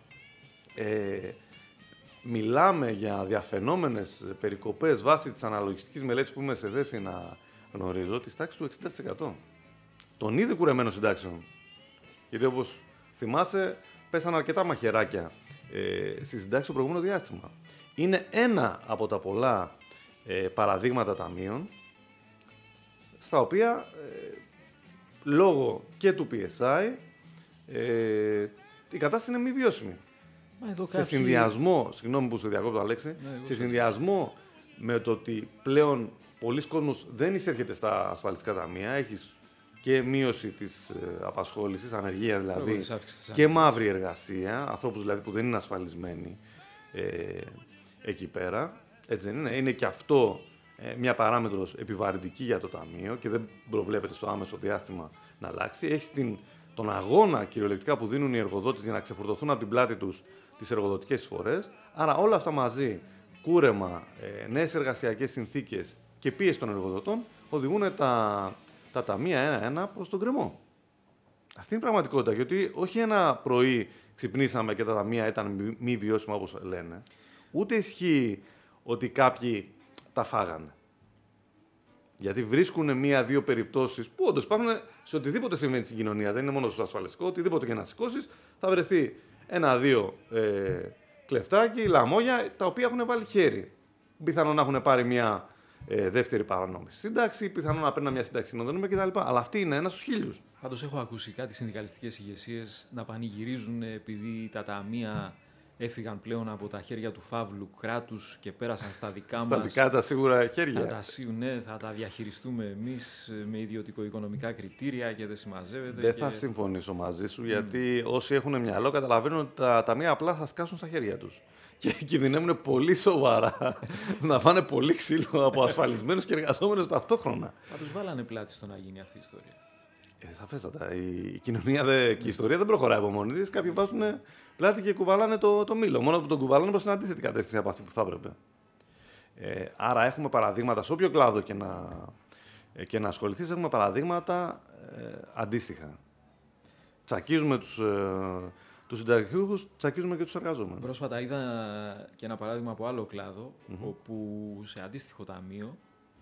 μιλάμε για διαφαινόμενες περικοπές βάσει της αναλογιστικής μελέτης που είμαι σε θέση να γνωρίζω, της τάξης του 60%. Των ήδη κουρεμένων συντάξεων. Γιατί όπως θυμάσαι, πέσαν αρκετά μαχαιράκια στη συντάξη το προηγούμενο διάστημα. Είναι ένα από τα πολλά παραδείγματα ταμείων, στα οποία λόγω και του PSI η κατάσταση είναι μη βιώσιμη. Σε συνδυασμό, συγγνώμη που σε διακόπτω Αλέξη, σε συνδυασμό με το ότι πλέον πολλοί κόσμος δεν εισέρχεται στα ασφαλιστικά ταμεία. Έχεις και μείωση της απασχόλησης, ανεργία δηλαδή, και μαύρη εργασία, ανθρώπους δηλαδή που δεν είναι ασφαλισμένοι εκεί πέρα. Έτσι δεν είναι. Είναι και αυτό μια παράμετρος επιβαρυντική για το ταμείο και δεν προβλέπεται στο άμεσο διάστημα να αλλάξει. Έχεις τον αγώνα κυριολεκτικά που δίνουν οι εργοδότες για να ξεφορτωθούν από την πλάτη τους τις εργοδοτικές εισφορές. Άρα όλα αυτά μαζί, κούρεμα, νέες εργασιακές συνθήκες και πίεση των εργοδοτών, οδηγούν τα ταμεία ένα-ένα προς τον κρεμό. Αυτή είναι η πραγματικότητα. Γιατί όχι ένα πρωί ξυπνήσαμε και τα ταμεία ήταν μη βιώσιμα όπως λένε, ούτε ισχύει ότι κάποιοι τα φάγανε. Γιατί βρίσκουν μία-δύο περιπτώσεις που όντως υπάρχουν σε οτιδήποτε συμβαίνει στην κοινωνία. Δεν είναι μόνο στο ασφαλιστικό, οτιδήποτε και να σηκώσεις, θα βρεθεί ένα-δύο κλεφτάκι, λαμόγια, τα οποία έχουν βάλει χέρι. Πιθανόν να έχουν πάρει μια δεύτερη παρανόμηση σύνταξη, πιθανόν να παίρνουν μια σύνταξη συνοδονήμα κτλ. Αλλά αυτή είναι ένας στους 1000. Πάντως έχω ακούσει κάτι συνδικαλιστικές ηγεσίες να πανηγυρίζουν επειδή τα ταμεία έφυγαν πλέον από τα χέρια του φαύλου κράτους και πέρασαν στα δικά μας. Στα δικά τα σίγουρα χέρια. Θα τα διαχειριστούμε εμείς με ιδιωτικο-οικονομικά κριτήρια και δεν συμμαζεύεται. Δεν θα συμφωνήσω μαζί σου, γιατί όσοι έχουν μυαλό καταλαβαίνουν ότι τα ταμεία απλά θα σκάσουν στα χέρια τους. Και κινδυνεύουν πολύ σοβαρά να φάνε πολύ ξύλο από ασφαλισμένους και εργαζόμενους ταυτόχρονα. Μα τους βάλανε πλάτη στο να γίνει αυτή η ιστορία. Σαφέστατα. Η κοινωνία και η ιστορία δεν προχωράει από μόνη της. Κάποιοι βάζουν πλάτη και κουβαλάνε το μήλο. Μόνο που τον κουβαλάνε προς την αντίθετη κατεύθυνση από αυτή που θα έπρεπε. Άρα έχουμε παραδείγματα σε όποιο κλάδο και να ασχοληθείς, έχουμε παραδείγματα αντίστοιχα. Τσακίζουμε τους συνταξιούχους, τσακίζουμε και τους εργαζόμενους. Πρόσφατα είδα και ένα παράδειγμα από άλλο κλάδο, όπου σε αντίστοιχο ταμείο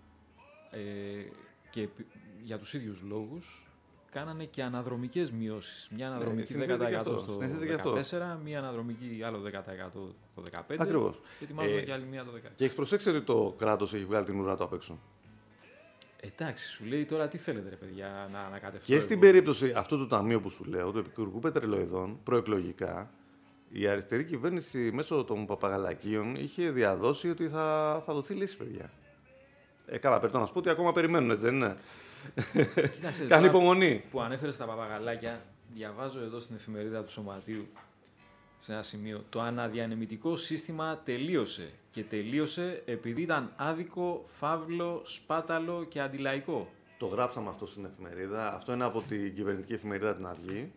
και για τους ίδιους λόγους κάνανε και αναδρομικές μειώσεις. Μια αναδρομική 10% στο 2014, μια αναδρομική άλλο 10% το 2015. Ακριβώς. Και ετοιμάζουμε και άλλη μία το 2016. Και έχεις προσέξει ότι το κράτος έχει βγάλει την ουρά του απ' έξω. Εντάξει, σου λέει τώρα τι θέλετε, ρε παιδιά, να ανακατευτώ. Και στην περίπτωση αυτού του ταμείου που σου λέω, του επικουρικού πετρελοειδών, προεκλογικά, η αριστερή κυβέρνηση μέσω των παπαγαλακίων είχε διαδώσει ότι θα δοθεί λύση, παιδιά. Καλά, πρέπει να σου πω ότι ακόμα περιμένουν, έτσι δεν είναι. Κάνει υπομονή. Που ανέφερες τα παπαγαλάκια, διαβάζω εδώ στην εφημερίδα του Σωματείου, σε ένα σημείο, το αναδιανεμητικό σύστημα τελείωσε. Και τελείωσε επειδή ήταν άδικο, φαύλο, σπάταλο και αντιλαϊκό. Το γράψαμε αυτό στην εφημερίδα. Αυτό είναι από την κυβερνητική εφημερίδα Την Αυγή,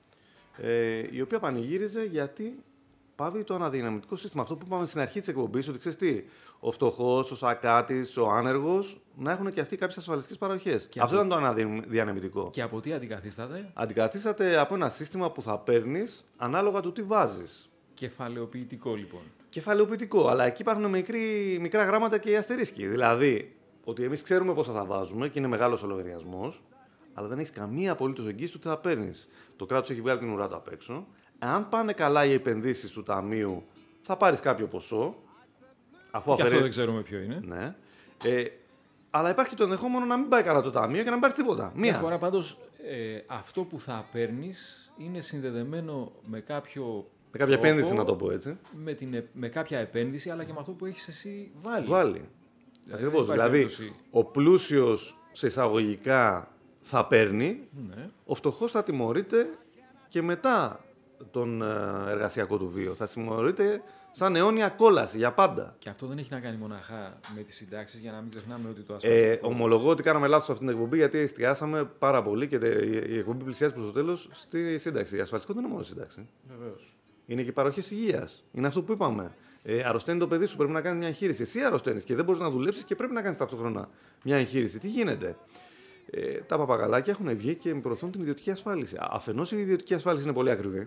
η οποία πανηγύριζε γιατί πάβει το αναδιανεμητικό σύστημα. Αυτό που είπαμε στην αρχή της εκπομπής, ότι ξέρεις τι, ο φτωχός, ο σακάτης, ο άνεργος, να έχουν και αυτοί κάποιες ασφαλιστικές παροχές. Αυτό ήταν το αναδιανεμητικό. Και από τι αντικαθίσταται? Αντικαθίσταται από ένα σύστημα που θα παίρνεις ανάλογα του τι βάζεις. Κεφαλαιοποιητικό, λοιπόν. Κεφαλαιοποιητικό, αλλά εκεί υπάρχουν μικρά γράμματα και οι αστερίσκοι. Δηλαδή, ότι εμείς ξέρουμε πόσα θα βάζουμε και είναι μεγάλος ο λογαριασμός, αλλά δεν έχεις καμία απολύτως εγγύηση του τι θα παίρνεις. Το κράτος έχει βγάλει την ουρά του απ' έξω. Αν πάνε καλά οι επενδύσεις του ταμείου, θα πάρεις κάποιο ποσό. Και αυτό δεν ξέρουμε ποιο είναι. Ναι. Αλλά υπάρχει το ενδεχόμενο να μην πάει καλά το ταμείο και να μην πάρεις τίποτα. Μια φορά πάντως αυτό που θα παίρνεις είναι συνδεδεμένο με κάποιο. Με κάποια επένδυση, να το πω έτσι. Με κάποια επένδυση, αλλά και με αυτό που έχεις εσύ βάλει. Ακριβώς. Δηλαδή, ο πλούσιος σε εισαγωγικά θα παίρνει, ναι. Ο φτωχός θα τιμωρείται και μετά τον εργασιακό του βίο. Θα τιμωρείται σαν αιώνια κόλαση για πάντα. Και αυτό δεν έχει να κάνει μοναχά με τις συντάξεις, για να μην ξεχνάμε ότι το ασφαλιστικό. Ομολογώ ότι κάναμε λάθος σε αυτήν την εκπομπή, γιατί εστιάσαμε πάρα πολύ και η εκπομπή πλησιάζει προς το τέλος στη σύνταξη. Η ασφαλιστικό δεν είναι μόνο σύνταξη. Βεβαίως. Είναι και παροχές υγείας. Είναι αυτό που είπαμε. Αρρωσταίνει το παιδί σου, πρέπει να κάνει μια εγχείρηση. Εσύ αρρωσταίνεις και δεν μπορείς να δουλέψεις και πρέπει να κάνεις ταυτόχρονα μια εγχείρηση. Τι γίνεται? Τα παπαγαλάκια έχουν βγει και προωθούν την ιδιωτική ασφάλιση. Αφενός η ιδιωτική ασφάλιση είναι πολύ ακριβή.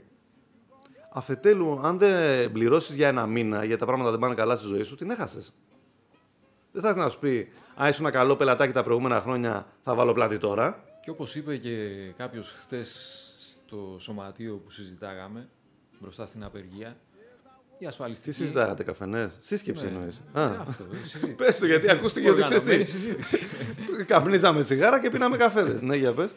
Αφετέλου, αν δεν πληρώσεις για ένα μήνα, γιατί τα πράγματα δεν πάνε καλά στη ζωή σου, την έχασες. Δεν θα έρθει να σου πει, αν ήσουν ένα καλό πελατάκι τα προηγούμενα χρόνια, θα βάλω πλάτη τώρα. Και όπως είπε και κάποιος χτες στο σωματείο που συζητάγαμε, μπροστά στην απεργία, η ασφαλιστική. Τι συζητάγατε, καφενές? Σύσκεψη εννοείς? Αυτό. Πες το, γιατί ακούστηκε ότι ξέρεις συζήτηση. Καπνίζαμε τσιγάρα και πίναμε καφέδες. Ναι, για πες.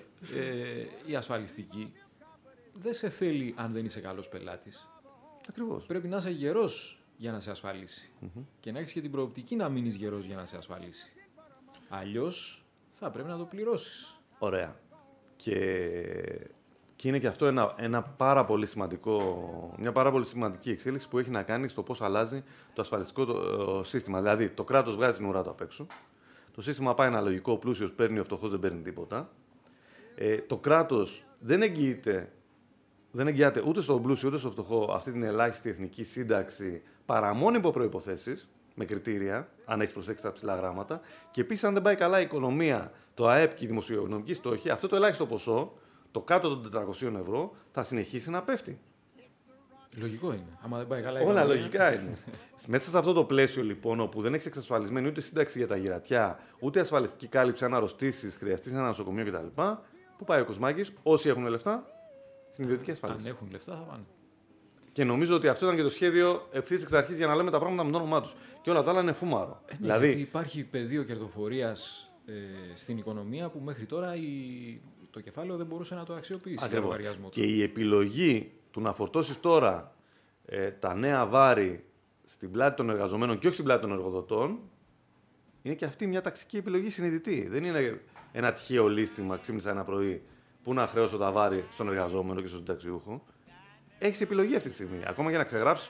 Η ασφαλιστική δεν σε θέλει αν δεν είσαι καλός πελάτης. Ακριβώς. Πρέπει να είσαι γερός για να σε ασφαλίσει. Και να έχεις και την προοπτική να μείνεις γερός για να σε ασφαλίσει. Αλλιώς θα πρέπει να το πληρώσεις. Ωραία. Και είναι και αυτό ένα πάρα πολύ μια πάρα πολύ σημαντική εξέλιξη που έχει να κάνει στο πώς αλλάζει το ασφαλιστικό σύστημα. Δηλαδή, το κράτος βγάζει την ουρά του απ' έξω. Το σύστημα πάει αναλογικό, ο πλούσιος παίρνει, ο φτωχός δεν παίρνει τίποτα. Το κράτος δεν εγγυάται ούτε στον πλούσιο ούτε στο φτωχό αυτή την ελάχιστη εθνική σύνταξη παρά μόνο υπό προϋποθέσεις, με κριτήρια, αν έχει προσέξει τα ψηλά γράμματα. Και επίσης, αν δεν πάει καλά η οικονομία, το ΑΕΠ και η δημοσιονομική στόχη, αυτό το ελάχιστο ποσό, το κάτω των 400 ευρώ, θα συνεχίσει να πέφτει. Λογικό είναι. Άμα δεν πάει καλά, όλα λογικά είναι. Μέσα σε αυτό το πλαίσιο, λοιπόν, όπου δεν έχει εξασφαλισμένη ούτε σύνταξη για τα γυρατιά, ούτε ασφαλιστική κάλυψη αν αρρωστήσεις, χρειαστείς ένα νοσοκομείο κτλ. Πού πάει ο Κοσμάκης? Όσοι έχουν λεφτά, στην ιδιωτική ασφάλιση. Αν έχουν λεφτά, θα πάνε. Και νομίζω ότι αυτό ήταν και το σχέδιο ευθύς εξ αρχής για να λέμε τα πράγματα με το όνομά τους. Και όλα τα άλλα είναι φούμαρο. Δηλαδή, γιατί υπάρχει πεδίο κερδοφορίας στην οικονομία που μέχρι τώρα το κεφάλαιο δεν μπορούσε να το αξιοποιήσει για λογαριασμό του. Και η επιλογή του να φορτώσεις τώρα τα νέα βάρη στην πλάτη των εργαζομένων και όχι στην πλάτη των εργοδοτών είναι και αυτή μια ταξική επιλογή συνειδητή. Δεν είναι ένα τυχαίο λύστημα, ξύπνησα ένα πρωί, που να χρεώσω τα βάρη στον εργαζόμενο και στον συνταξιούχο. Έχεις επιλογή αυτή τη στιγμή. Ακόμα για να ξεγράψεις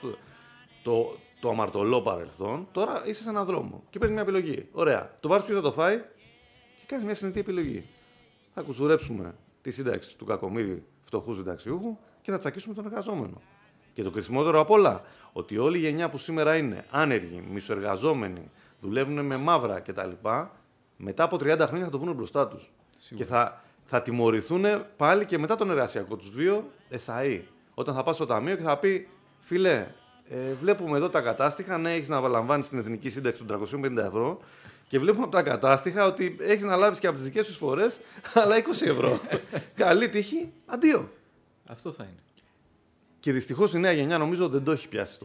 το αμαρτωλό παρελθόν, τώρα είσαι σε έναν δρόμο και παίρνεις μια επιλογή. Ωραία. Το βάρος ποιος θα το φάει και κάνεις μια συνειδητή επιλογή. Θα κουσουρέψουμε τη σύνταξη του κακομοίρη φτωχού συνταξιούχου και θα τσακίσουμε τον εργαζόμενο. Και το κρισιμότερο απ' όλα, ότι όλη η γενιά που σήμερα είναι άνεργοι, μισοεργαζόμενοι, δουλεύουν με μαύρα κτλ., μετά από 30 χρόνια θα το βρουν μπροστά τους. Και θα τιμωρηθούν πάλι και μετά τον εργασιακό τους βίο ΕΣΑΗ. Όταν θα πας στο ταμείο και θα πει, φίλε, βλέπουμε εδώ τα κατάστοιχα, ναι, έχεις να λαμβάνεις την εθνική σύνταξη των 350 ευρώ και βλέπουμε από τα κατάστοιχα ότι έχεις να λάβεις και από τις δικές σου φορές, αλλά 20 ευρώ. Καλή τύχη, αντίο. Αυτό θα είναι. Και δυστυχώς η νέα γενιά νομίζω δεν το έχει πιάσει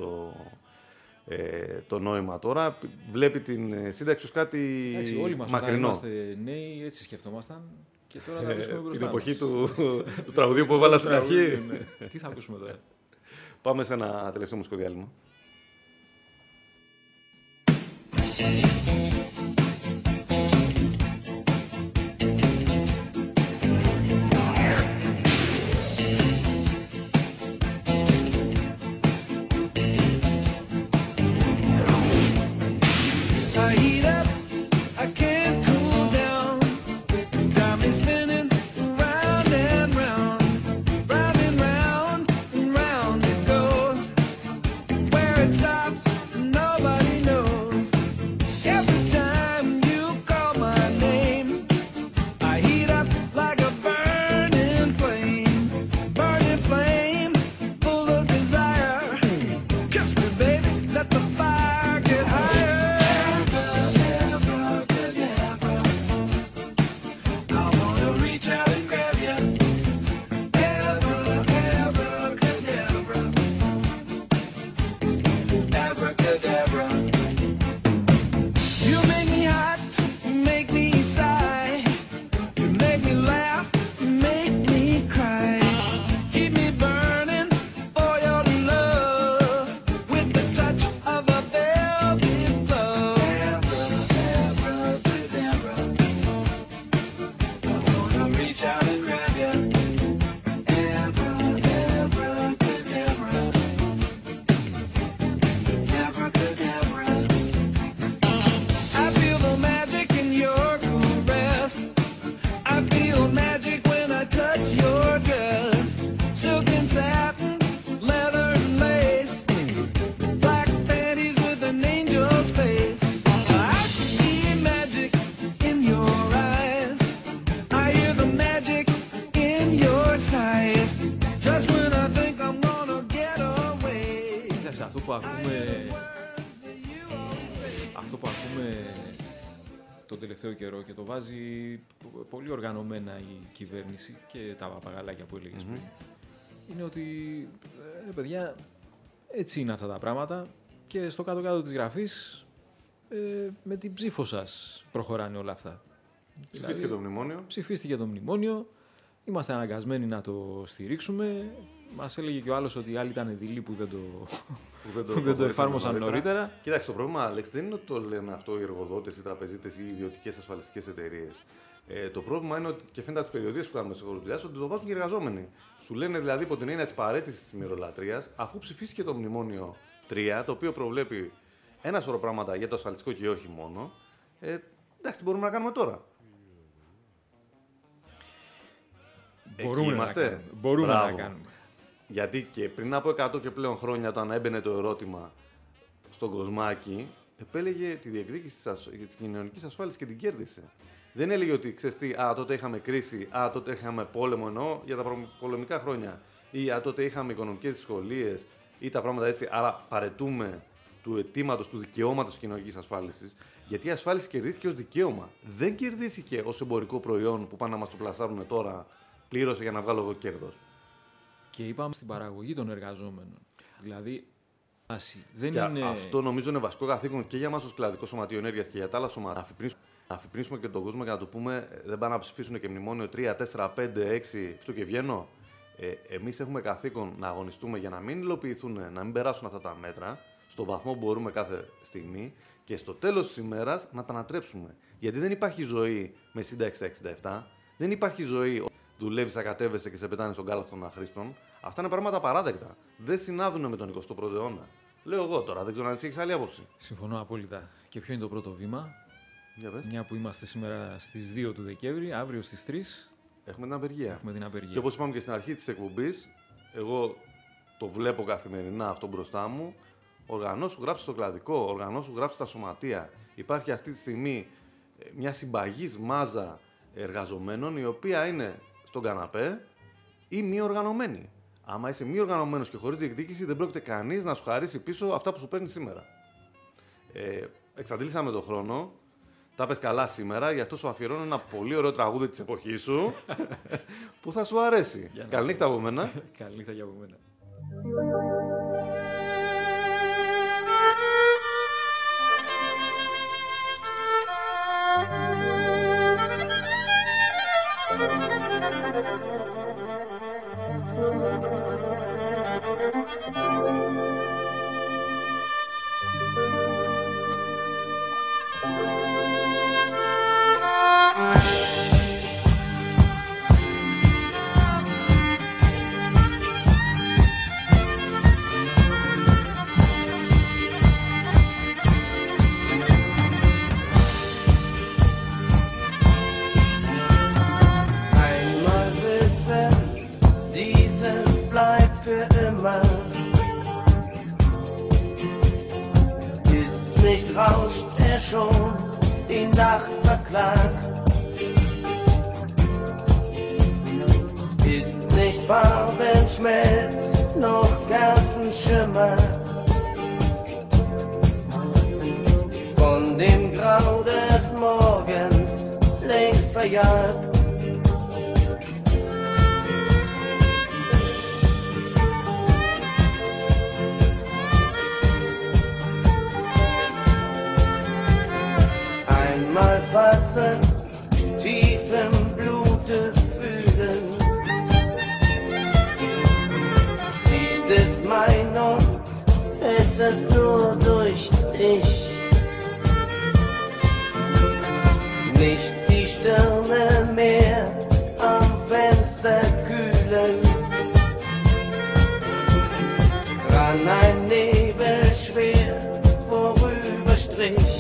το νόημα τώρα. Βλέπει την σύνταξη ως κάτι όλοι μας, μακρινό. Όταν είμαστε νέοι, έτσι σκεφτόμασταν και τώρα θα ακούσουμε μπροστά. Την εποχή του τραγουδίου που έβαλα στην αρχή. Τι θα ακούσουμε τώρα? Πάμε σε ένα τελευταίο μουσικό διάλειμμα. Αυτό που ακούμε τον τελευταίο καιρό και το βάζει πολύ οργανωμένα η κυβέρνηση και τα παπαγαλάκια που έλεγες πριν, είναι ότι, παιδιά, έτσι είναι αυτά τα πράγματα και στο κάτω-κάτω της γραφής με την ψήφο σας προχωράνε όλα αυτά. Ψηφίστηκε το μνημόνιο. Ψηφίστηκε το μνημόνιο, είμαστε αναγκασμένοι να το στηρίξουμε Μας έλεγε και ο άλλος ότι οι άλλοι ήταν δειλοί που δεν το εφάρμοσαν νωρίτερα. Κοίταξε, το πρόβλημα, Άλεξ, δεν είναι ότι το λένε αυτό οι εργοδότες, οι τραπεζίτες ή οι ιδιωτικές ασφαλιστικές εταιρείες. Το πρόβλημα είναι ότι, και φαίνεται από τις περιοδίες που κάνουμε σε χώρους δουλειάς, ότι το βάζουν και οι εργαζόμενοι. Σου λένε δηλαδή υπό την έννοια της παραίτησης της μοιρολατρείας, αφού ψηφίστηκε το μνημόνιο 3, το οποίο προβλέπει ένα σωρό πράγματα για το ασφαλιστικό και όχι μόνο. Εντάξει, τι μπορούμε να κάνουμε τώρα. Μπορούμε να κάνουμε. Γιατί και πριν από 100 και πλέον χρόνια, όταν έμπαινε το ερώτημα στον Κοσμάκη, επέλεγε τη διεκδίκηση της κοινωνικής ασφάλισης και την κέρδισε. Δεν έλεγε ότι, ξέρεις τι, τότε είχαμε κρίση, τότε είχαμε πόλεμο, εννοώ για τα πολεμικά χρόνια, ή τότε είχαμε οικονομικές δυσκολίες ή τα πράγματα έτσι, άρα παρετούμε του αιτήματος, του δικαιώματος κοινωνικής ασφάλισης. Γιατί η ασφάλιση κερδίθηκε ως δικαίωμα. Δεν κερδίθηκε ως εμπορικό προϊόν που πάνε να μας το πλασάρουν τώρα, πλήρωσε για να βγάλω εγώ κέρδος. Και είπαμε στην παραγωγή των εργαζόμενων. Δηλαδή, αυτό νομίζω είναι βασικό καθήκον και για εμάς ως κλαδικό σωματείο ενέργειας και για τα άλλα σωματεία. Να αφυπνίσουμε και τον κόσμο και να του πούμε: δεν πάνε να ψηφίσουν και μνημόνιο 3, 4, 5, 6, αυτό και βγαίνω. Εμείς έχουμε καθήκον να αγωνιστούμε για να μην υλοποιηθούν, να μην περάσουν αυτά τα μέτρα στο βαθμό που μπορούμε κάθε στιγμή και στο τέλος της ημέρας να τα ανατρέψουμε. Γιατί δεν υπάρχει ζωή με σύνταξη στα 67, δεν υπάρχει ζωή. Δουλεύεις, ακατεύεσαι και σε πετάνε στον κάλαθο των αχρήστων. Αυτά είναι πράγματα παράδεκτα. Δεν συνάδουν με τον 21ο αιώνα. Λέω εγώ τώρα, δεν ξέρω αν έχεις άλλη άποψη. Συμφωνώ απόλυτα. Και ποιο είναι το πρώτο βήμα? Μια που είμαστε σήμερα στις 2 του Δεκέμβρη, αύριο στις 3. Έχουμε την απεργία. Έχουμε την απεργία. Και όπως είπαμε και στην αρχή της εκπομπής, εγώ το βλέπω καθημερινά αυτό μπροστά μου. Οργανώσου, γράψει στο κλαδικό, οργανώσου, γράψει στα σωματεία. Υπάρχει αυτή τη στιγμή μια συμπαγής μάζα εργαζομένων η οποία είναι στον καναπέ ή μη οργανωμένη. Άμα είσαι μη οργανωμένος και χωρίς διεκδίκηση, δεν πρόκειται κανείς να σου χαρίσει πίσω αυτά που σου παίρνει σήμερα. Εξαντλήσαμε τον χρόνο. Τα πες καλά σήμερα, γι' αυτό σου αφιερώνω ένα πολύ ωραίο τραγούδι της εποχής σου που θα σου αρέσει. Καληνύχτα από μένα. Καληνύχτα και από μένα. Rauscht er schon die Nacht verklagt? Ist nicht Farbenschmelz noch Kerzenschimmer von dem Grau des Morgens längst verjagt? Mal fassen, tief im Blute fühlen. Dies ist mein und es ist nur durch dich. Nicht die Stirne mehr am Fenster kühlen. Ran ein Nebel schwer vorüberstrich.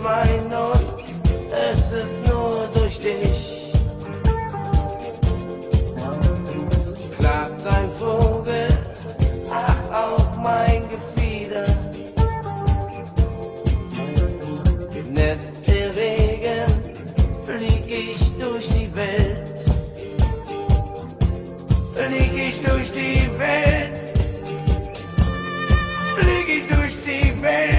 mein und es ist nur durch dich. Klagt ein Vogel, ach auch mein Gefieder. Nässt der Regen, flieg ich durch die Welt. Flieg ich durch die Welt. Flieg ich durch die Welt.